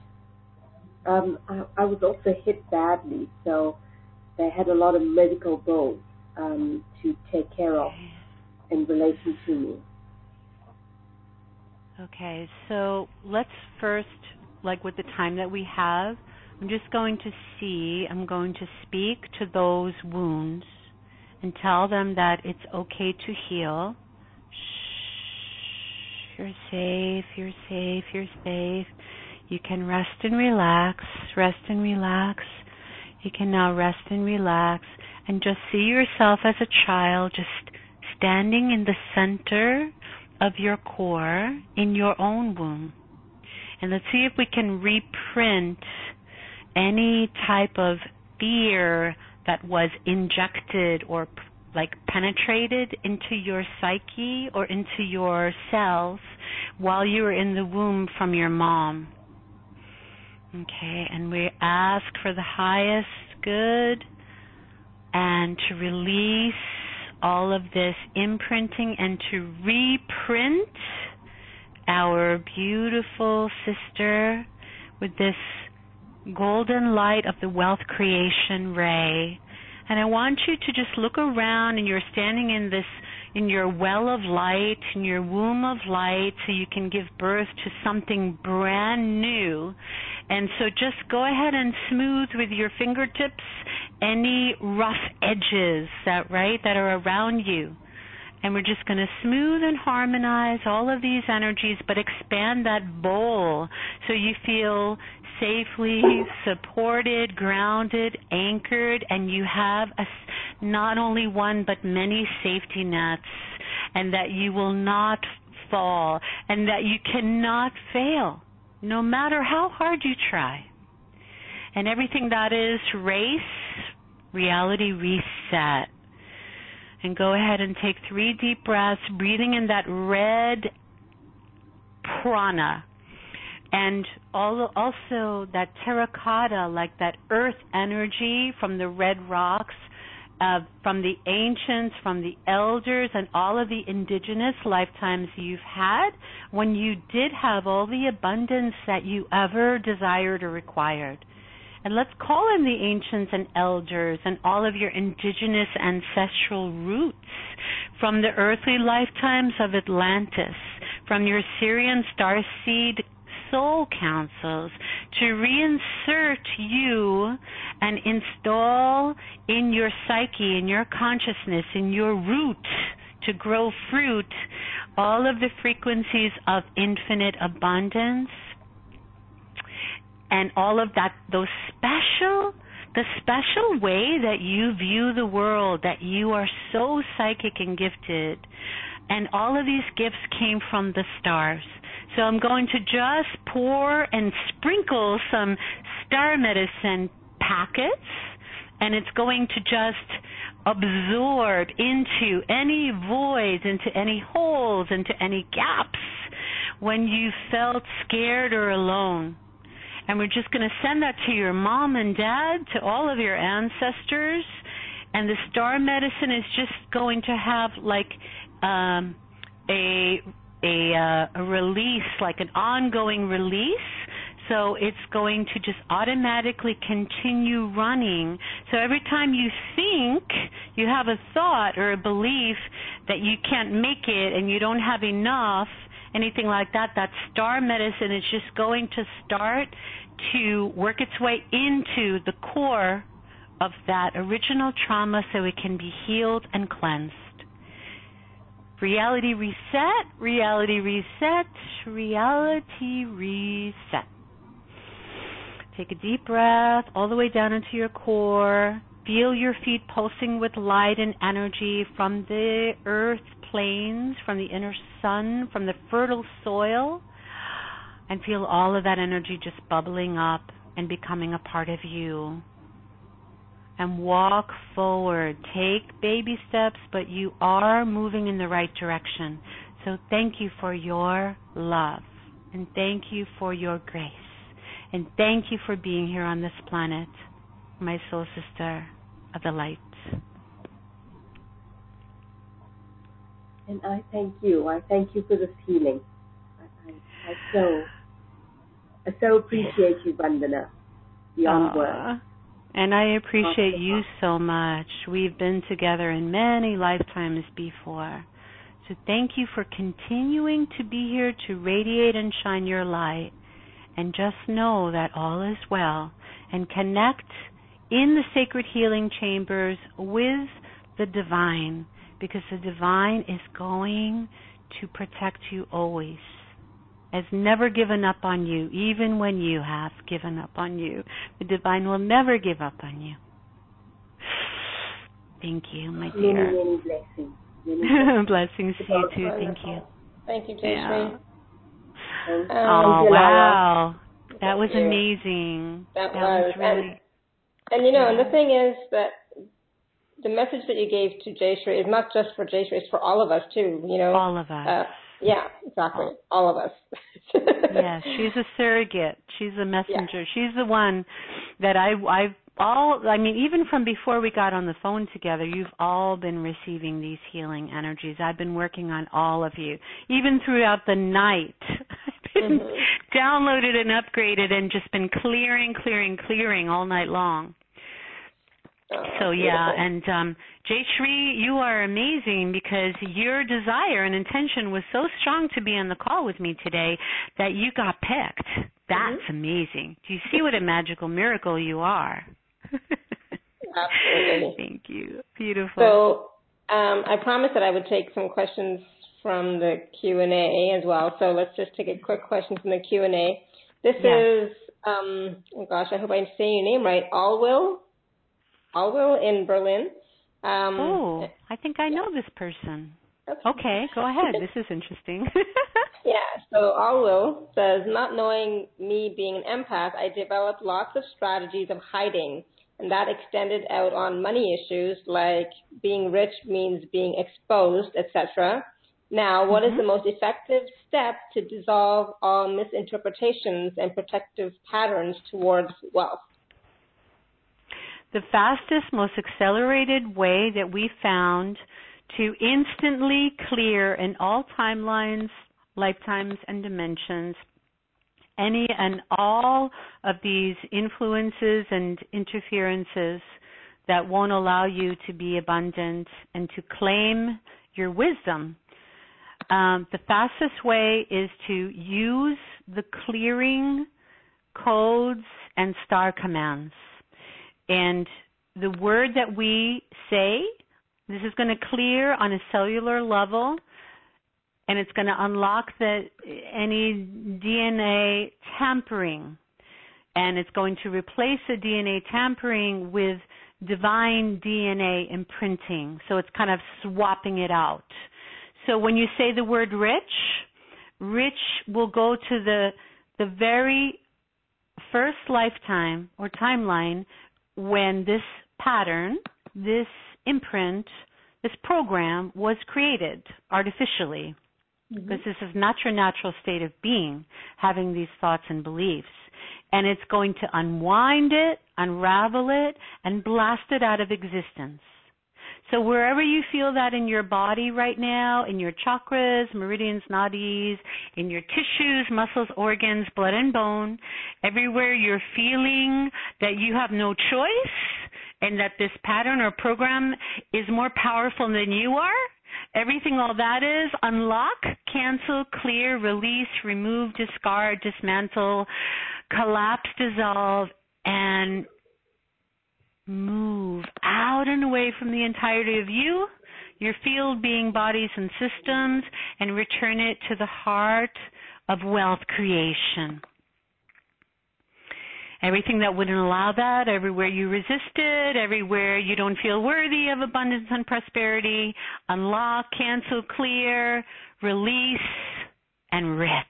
I was also hit badly, so they had a lot of medical bills to take care of in relation to me. Okay, so let's first, like with the time that we have, I'm just going to I'm going to speak to those wounds and tell them that it's okay to heal. Shh, you're safe, you're safe, you're safe. You can rest and relax, rest and relax. You can now rest and relax and just see yourself as a child, just standing in the center of your core in your own womb. And let's see if we can reprint any type of fear that was injected or like penetrated into your psyche or into your cells while you were in the womb from your mom. Okay, and we ask for the highest good and to release all of this imprinting and to reprint our beautiful sister with this golden light of the wealth creation ray. And I want you to just look around, and you're standing in your well of light, in your womb of light, so you can give birth to something brand new. And so just go ahead and smooth with your fingertips any rough edges that are around you. And we're just going to smooth and harmonize all of these energies, but expand that bowl so you feel safely supported, grounded, anchored, and you have not only one but many safety nets, and that you will not fall, and that you cannot fail, no matter how hard you try. And everything that is race, reality reset. And go ahead and take 3 deep breaths, breathing in that red prana. And also that terracotta, like that earth energy from the red rocks, from the ancients, from the elders, and all of the indigenous lifetimes you've had when you did have all the abundance that you ever desired or required. And let's call in the ancients and elders and all of your indigenous ancestral roots from the earthly lifetimes of Atlantis, from your Sirian starseed soul councils, to reinsert you and install in your psyche, in your consciousness, in your root, to grow fruit, all of the frequencies of infinite abundance, and all of that, the special way that you view the world, that you are so psychic and gifted. And all of these gifts came from the stars. So I'm going to just pour and sprinkle some star medicine packets, and it's going to just absorb into any voids, into any holes, into any gaps when you felt scared or alone. And we're just going to send that to your mom and dad, to all of your ancestors. And the star medicine is just going to have like a release, like an ongoing release. So it's going to just automatically continue running. So every time you think, you have a thought or a belief that you can't make it and you don't have enough, anything like that, that star medicine is just going to start to work its way into the core of that original trauma so it can be healed and cleansed. Reality reset, reality reset, reality reset. Take a deep breath all the way down into your core. Feel your feet pulsing with light and energy from the earth planes, from the inner sun, from the fertile soil, and feel all of that energy just bubbling up and becoming a part of you. And walk forward. Take baby steps, but you are moving in the right direction. So thank you for your love, and thank you for your grace, and thank you for being here on this planet, my soul sister of the light. And I thank you. I thank you for this healing. I so appreciate you, Vandana, beyond words. And I appreciate you so much. We've been together in many lifetimes before. So thank you for continuing to be here to radiate and shine your light. And just know that all is well. And connect in the sacred healing chambers with the divine, because the divine is going to protect you always. Has never given up on you, even when you have given up on you. The divine will never give up on you. Thank you, my dear. Many blessings. Blessings to you too. Thank you. Thank you, Jayshree. Oh, wow. That was amazing. That was really... And you know, and the thing is that the message that you gave to Jayshree is not just for Jayshree, it's for all of us too, you know. All of us. Yeah, exactly. All of us. Yes, she's a surrogate. She's a messenger. Yeah. She's the one that I mean, even from before we got on the phone together, you've all been receiving these healing energies. I've been working on all of you, even throughout the night. I've been downloaded and upgraded and just been clearing all night long. So, yeah, and Jayshree, you are amazing, because your desire and intention was so strong to be on the call with me today that you got picked. That's amazing. Do you see what a magical miracle you are? Absolutely. Thank you. Beautiful. So I promised that I would take some questions from the Q&A as well. So let's just take a quick question from the Q&A. This is, oh gosh, I hope I'm saying your name right, Alwill in Berlin. I think I know this person. Okay, go ahead. This is interesting. Yeah, so Alwill says, not knowing me being an empath, I developed lots of strategies of hiding, and that extended out on money issues like being rich means being exposed, etc. Now, what is the most effective step to dissolve all misinterpretations and protective patterns towards wealth? The fastest, most accelerated way that we found to instantly clear in all timelines, lifetimes, and dimensions any and all of these influences and interferences that won't allow you to be abundant and to claim your wisdom. The fastest way is to use the clearing codes and star commands. And the word that we say, this is going to clear on a cellular level, and it's going to unlock any DNA tampering. And it's going to replace the DNA tampering with divine DNA imprinting. So it's kind of swapping it out. So when you say the word rich, rich will go to the very first lifetime or timeline when this pattern, this imprint, this program was created artificially. Because this is not your natural state of being, having these thoughts and beliefs. And it's going to unwind it, unravel it, and blast it out of existence. So wherever you feel that in your body right now, in your chakras, meridians, nadis, in your tissues, muscles, organs, blood and bone, everywhere you're feeling that you have no choice and that this pattern or program is more powerful than you are, everything all that is, unlock, cancel, clear, release, remove, discard, dismantle, collapse, dissolve, and move out and away from the entirety of you, your field, being, bodies, and systems, and return it to the heart of wealth creation. Everything that wouldn't allow that, everywhere you resist it, everywhere you don't feel worthy of abundance and prosperity, unlock, cancel, clear, release, and rich.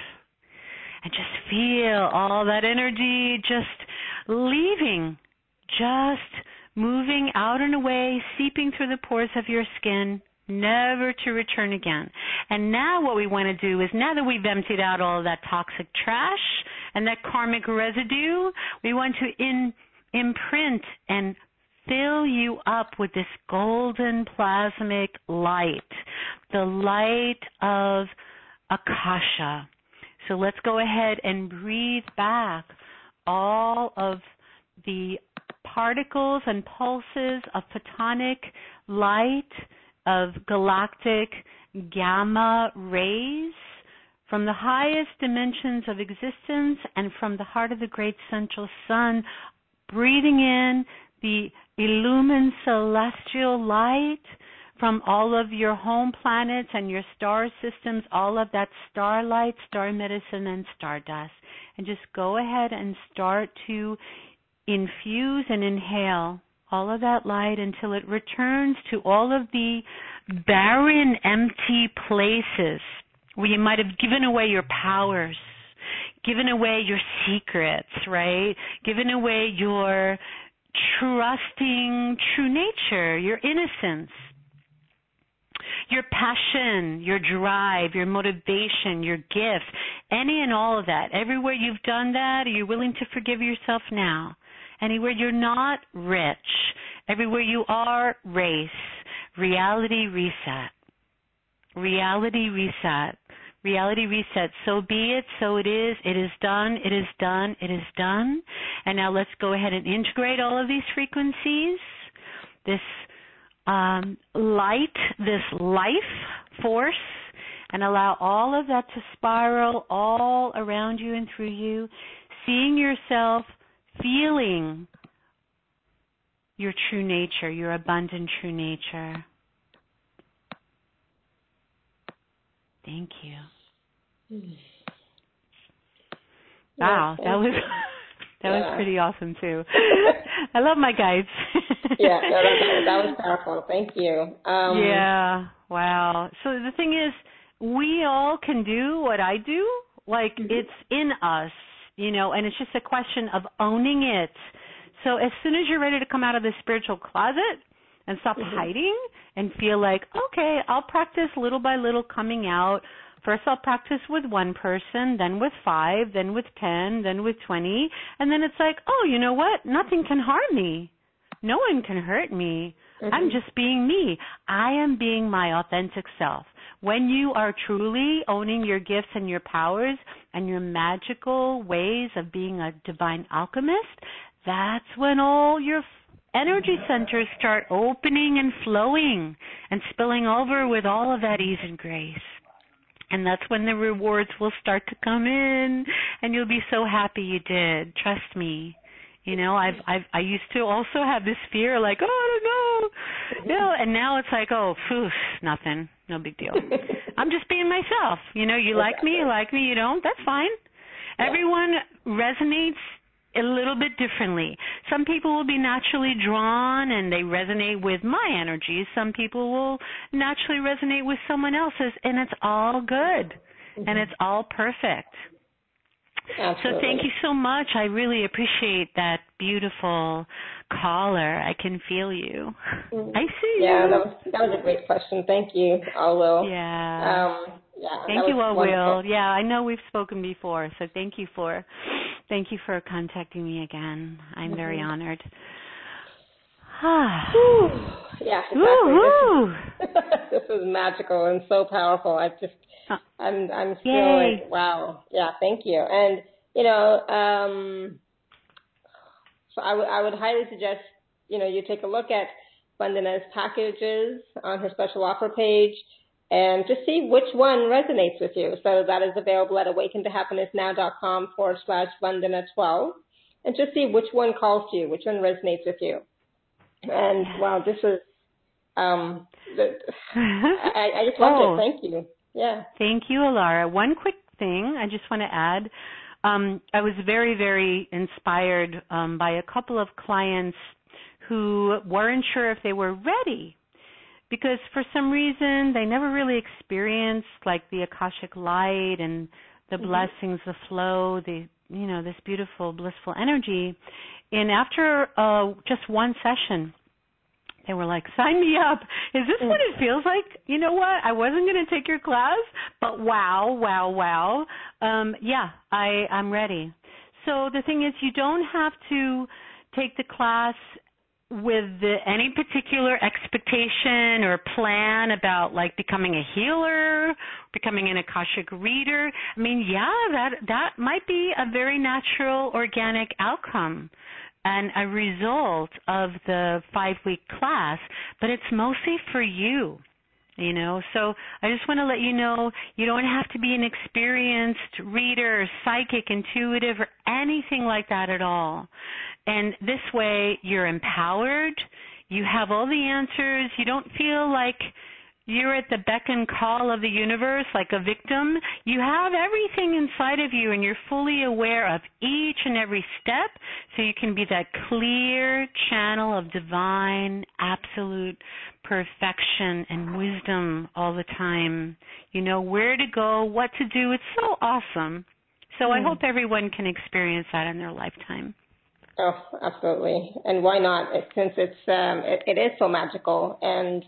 And just feel all that energy just leaving, just moving out and away, seeping through the pores of your skin, never to return again. And now what we want to do is, now that we've emptied out all of that toxic trash and that karmic residue, we want to imprint and fill you up with this golden plasmic light, the light of Akasha. So let's go ahead and breathe back all of the particles and pulses of photonic light, of galactic gamma rays from the highest dimensions of existence and from the heart of the great central sun, breathing in the illumined celestial light from all of your home planets and your star systems, all of that starlight, star medicine, and stardust. And just go ahead and start to infuse and inhale all of that light until it returns to all of the barren, empty places where you might have given away your powers, given away your secrets, right? Given away your trusting true nature, your innocence, your passion, your drive, your motivation, your gifts, any and all of that. Everywhere you've done that, are you willing to forgive yourself now? Anywhere you're not, rich. Everywhere you are, race. Reality reset. Reality reset. Reality reset. So be it, so it is done, it is done, it is done. And now let's go ahead and integrate all of these frequencies, this light, this life force, and allow all of that to spiral all around you and through you, seeing yourself, feeling your true nature, your abundant true nature. Thank you. Yeah, Wow, that was pretty awesome too. I love my guides. Yeah, no, that was powerful. Thank you. Yeah, wow. So the thing is, we all can do what I do. Like, it's in us, and it's just a question of owning it. So as soon as you're ready to come out of the spiritual closet and stop hiding and feel like, okay, I'll practice little by little coming out. First I'll practice with one person, then with 5, then with 10, then with 20. And then it's like, oh, you know what? Nothing can harm me. No one can hurt me. I'm just being me. I am being my authentic self. When you are truly owning your gifts and your powers and your magical ways of being a divine alchemist, that's when all your energy centers start opening and flowing and spilling over with all of that ease and grace. And that's when the rewards will start to come in, and you'll be so happy you did. Trust me. I used to also have this fear, like, oh, I don't know. And now it's like, oh, phew, nothing, no big deal. I'm just being myself. You like me, you don't, that's fine. Everyone resonates a little bit differently. Some people will be naturally drawn and they resonate with my energies. Some people will naturally resonate with someone else's, and it's all good and it's all perfect. Absolutely. So thank you so much. I really appreciate that beautiful caller. I can feel you. I see you. Yeah, that was a great question. Thank you, Will. Yeah. Thank you, Will. Yeah, I know we've spoken before, so thank you for contacting me again. I'm very honored. Yeah, exactly. This was magical and so powerful. I'm still Yay. like, wow. Yeah, thank you. And so I would highly suggest you take a look at Vandana's packages on her special offer page and just see which one resonates with you. So that is available at awakentohappinessnow.com/Vandana12, and just see which one calls to you, which one resonates with you. And wow, this is I just loved it. Thank you. Yeah. Thank you, Alara. One quick thing I just want to add. I was very, very inspired by a couple of clients who weren't sure if they were ready because for some reason they never really experienced like the Akashic light and the blessings, the flow, this beautiful, blissful energy. And after just one session, they were like, sign me up. Is this what it feels like? You know what? I wasn't going to take your class, but wow. I'm ready. So the thing is, you don't have to take the class with any particular expectation or plan about like becoming a healer, becoming an Akashic reader. I mean, that might be a very natural, organic outcome and a result of the 5-week class, but it's mostly for you, So I just want to let you know you don't have to be an experienced reader, psychic, intuitive, or anything like that at all. And this way you're empowered, you have all the answers, you don't feel like you're at the beck and call of the universe like a victim. You have everything inside of you and you're fully aware of each and every step so you can be that clear channel of divine, absolute perfection and wisdom all the time. You know where to go, what to do. It's so awesome. So I hope everyone can experience that in their lifetime. Oh, absolutely. And why not? Since it is so magical and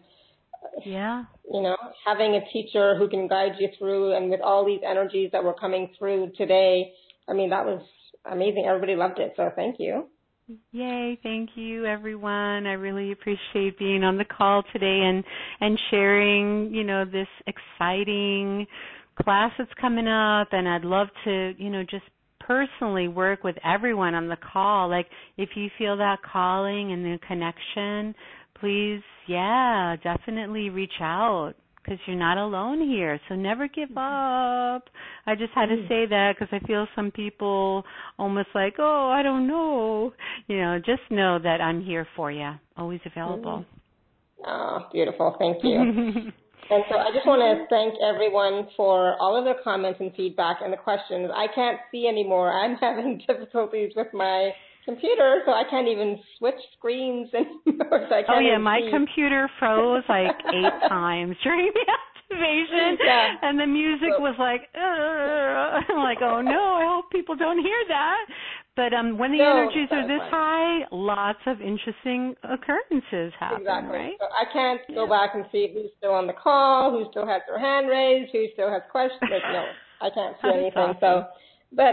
having a teacher who can guide you through and with all these energies that were coming through today, I mean, that was amazing. Everybody loved it. So thank you. Yay. Thank you, everyone. I really appreciate being on the call today and sharing, this exciting class that's coming up. And I'd love to, just personally work with everyone on the call. Like if you feel that calling and the connection, please, definitely reach out because you're not alone here. So never give up. I just had to say that because I feel some people almost like, oh, I don't know. Just know that I'm here for you, always available. Oh, beautiful. Thank you. And so I just want to thank everyone for all of their comments and feedback and the questions. I can't see anymore. I'm having difficulties with my computer, so I can't even switch screens anymore. So I can't my see. computer froze like 8 times during the activation, and the music was like, I'm like, oh no, I hope people don't hear that. But when the energies are this high, lots of interesting occurrences happen, right? So I can't go back and see who's still on the call, who still has their hand raised, who still has questions. No, I can't see anything. Awesome. But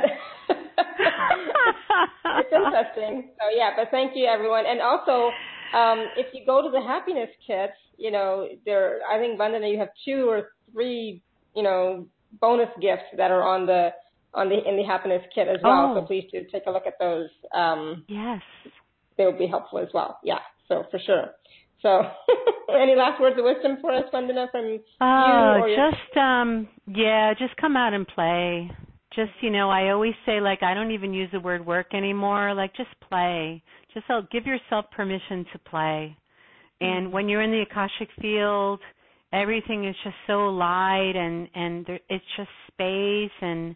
it's interesting. So but thank you everyone. And also, if you go to the happiness kits, I think Vandana, you have 2 or 3, bonus gifts that are in the happiness kit as well. So please do take a look at those. Yes. They will be helpful as well. Yeah. So for sure. So any last words of wisdom for us, Vandana, from you? Just come out and play. Just, I always say, like, I don't even use the word work anymore. Like, just play. Just give yourself permission to play. And when you're in the Akashic field, everything is just so light and it's just space and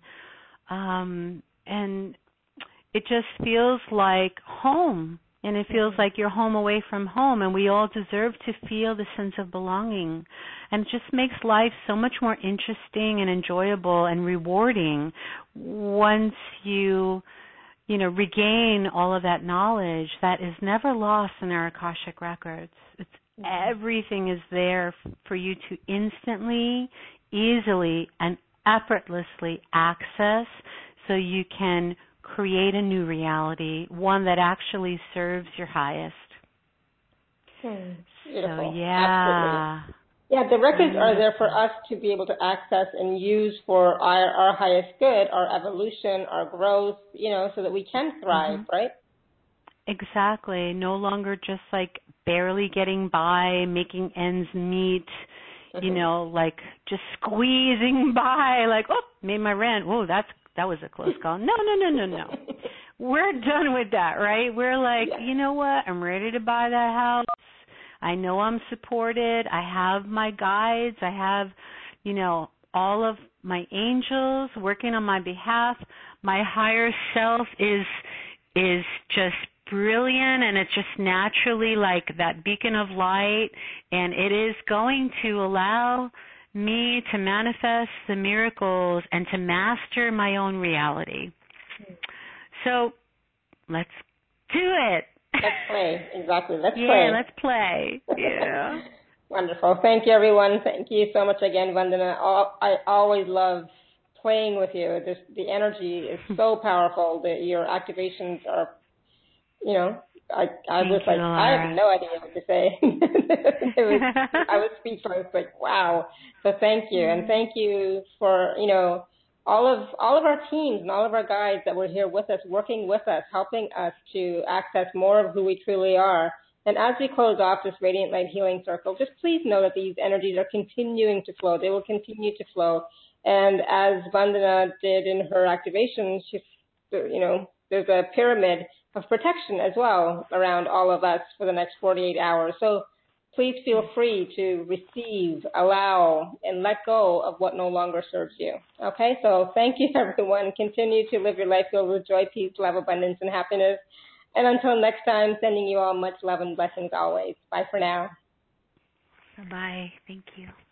it just feels like home. And it feels like you're home away from home, and we all deserve to feel the sense of belonging. And it just makes life so much more interesting and enjoyable and rewarding once you regain all of that knowledge that is never lost in our Akashic records. Everything is there for you to instantly, easily, and effortlessly access so you can create a new reality, one that actually serves your highest. Beautiful. So, Absolutely. Yeah, the records are there for us to be able to access and use for our highest good, our evolution, our growth, so that we can thrive, right? Exactly. No longer just like barely getting by, making ends meet, like just squeezing by, like, made my rent. Whoa, that was a close call. No. We're done with that, right? We're like, you know what? I'm ready to buy that house. I know I'm supported. I have my guides. I have, all of my angels working on my behalf. My higher self is just brilliant, and it's just naturally like that beacon of light, and it is going to allow me to manifest the miracles and to master my own reality. So let's do it. Let's play. Exactly. Let's play. Yeah, let's play. Yeah. Wonderful. Thank you, everyone. Thank you so much again, Vandana. I always love playing with you. The energy is so powerful. Your activations are, I was like, I have no idea what to say. I was speechless, like, wow. So thank you. And thank you for, all of our teams and all of our guides that were here with us, working with us, helping us to access more of who we truly are. And as we close off this Radiant Light Healing Circle, just please know that these energies are continuing to flow. They will continue to flow. And as Vandana did in her activation, there's a pyramid of protection as well around all of us for the next 48 hours. So please feel free to receive, allow, and let go of what no longer serves you. Okay, so thank you, everyone. Continue to live your life filled with joy, peace, love, abundance, and happiness. And until next time, sending you all much love and blessings always. Bye for now. Bye-bye. Thank you.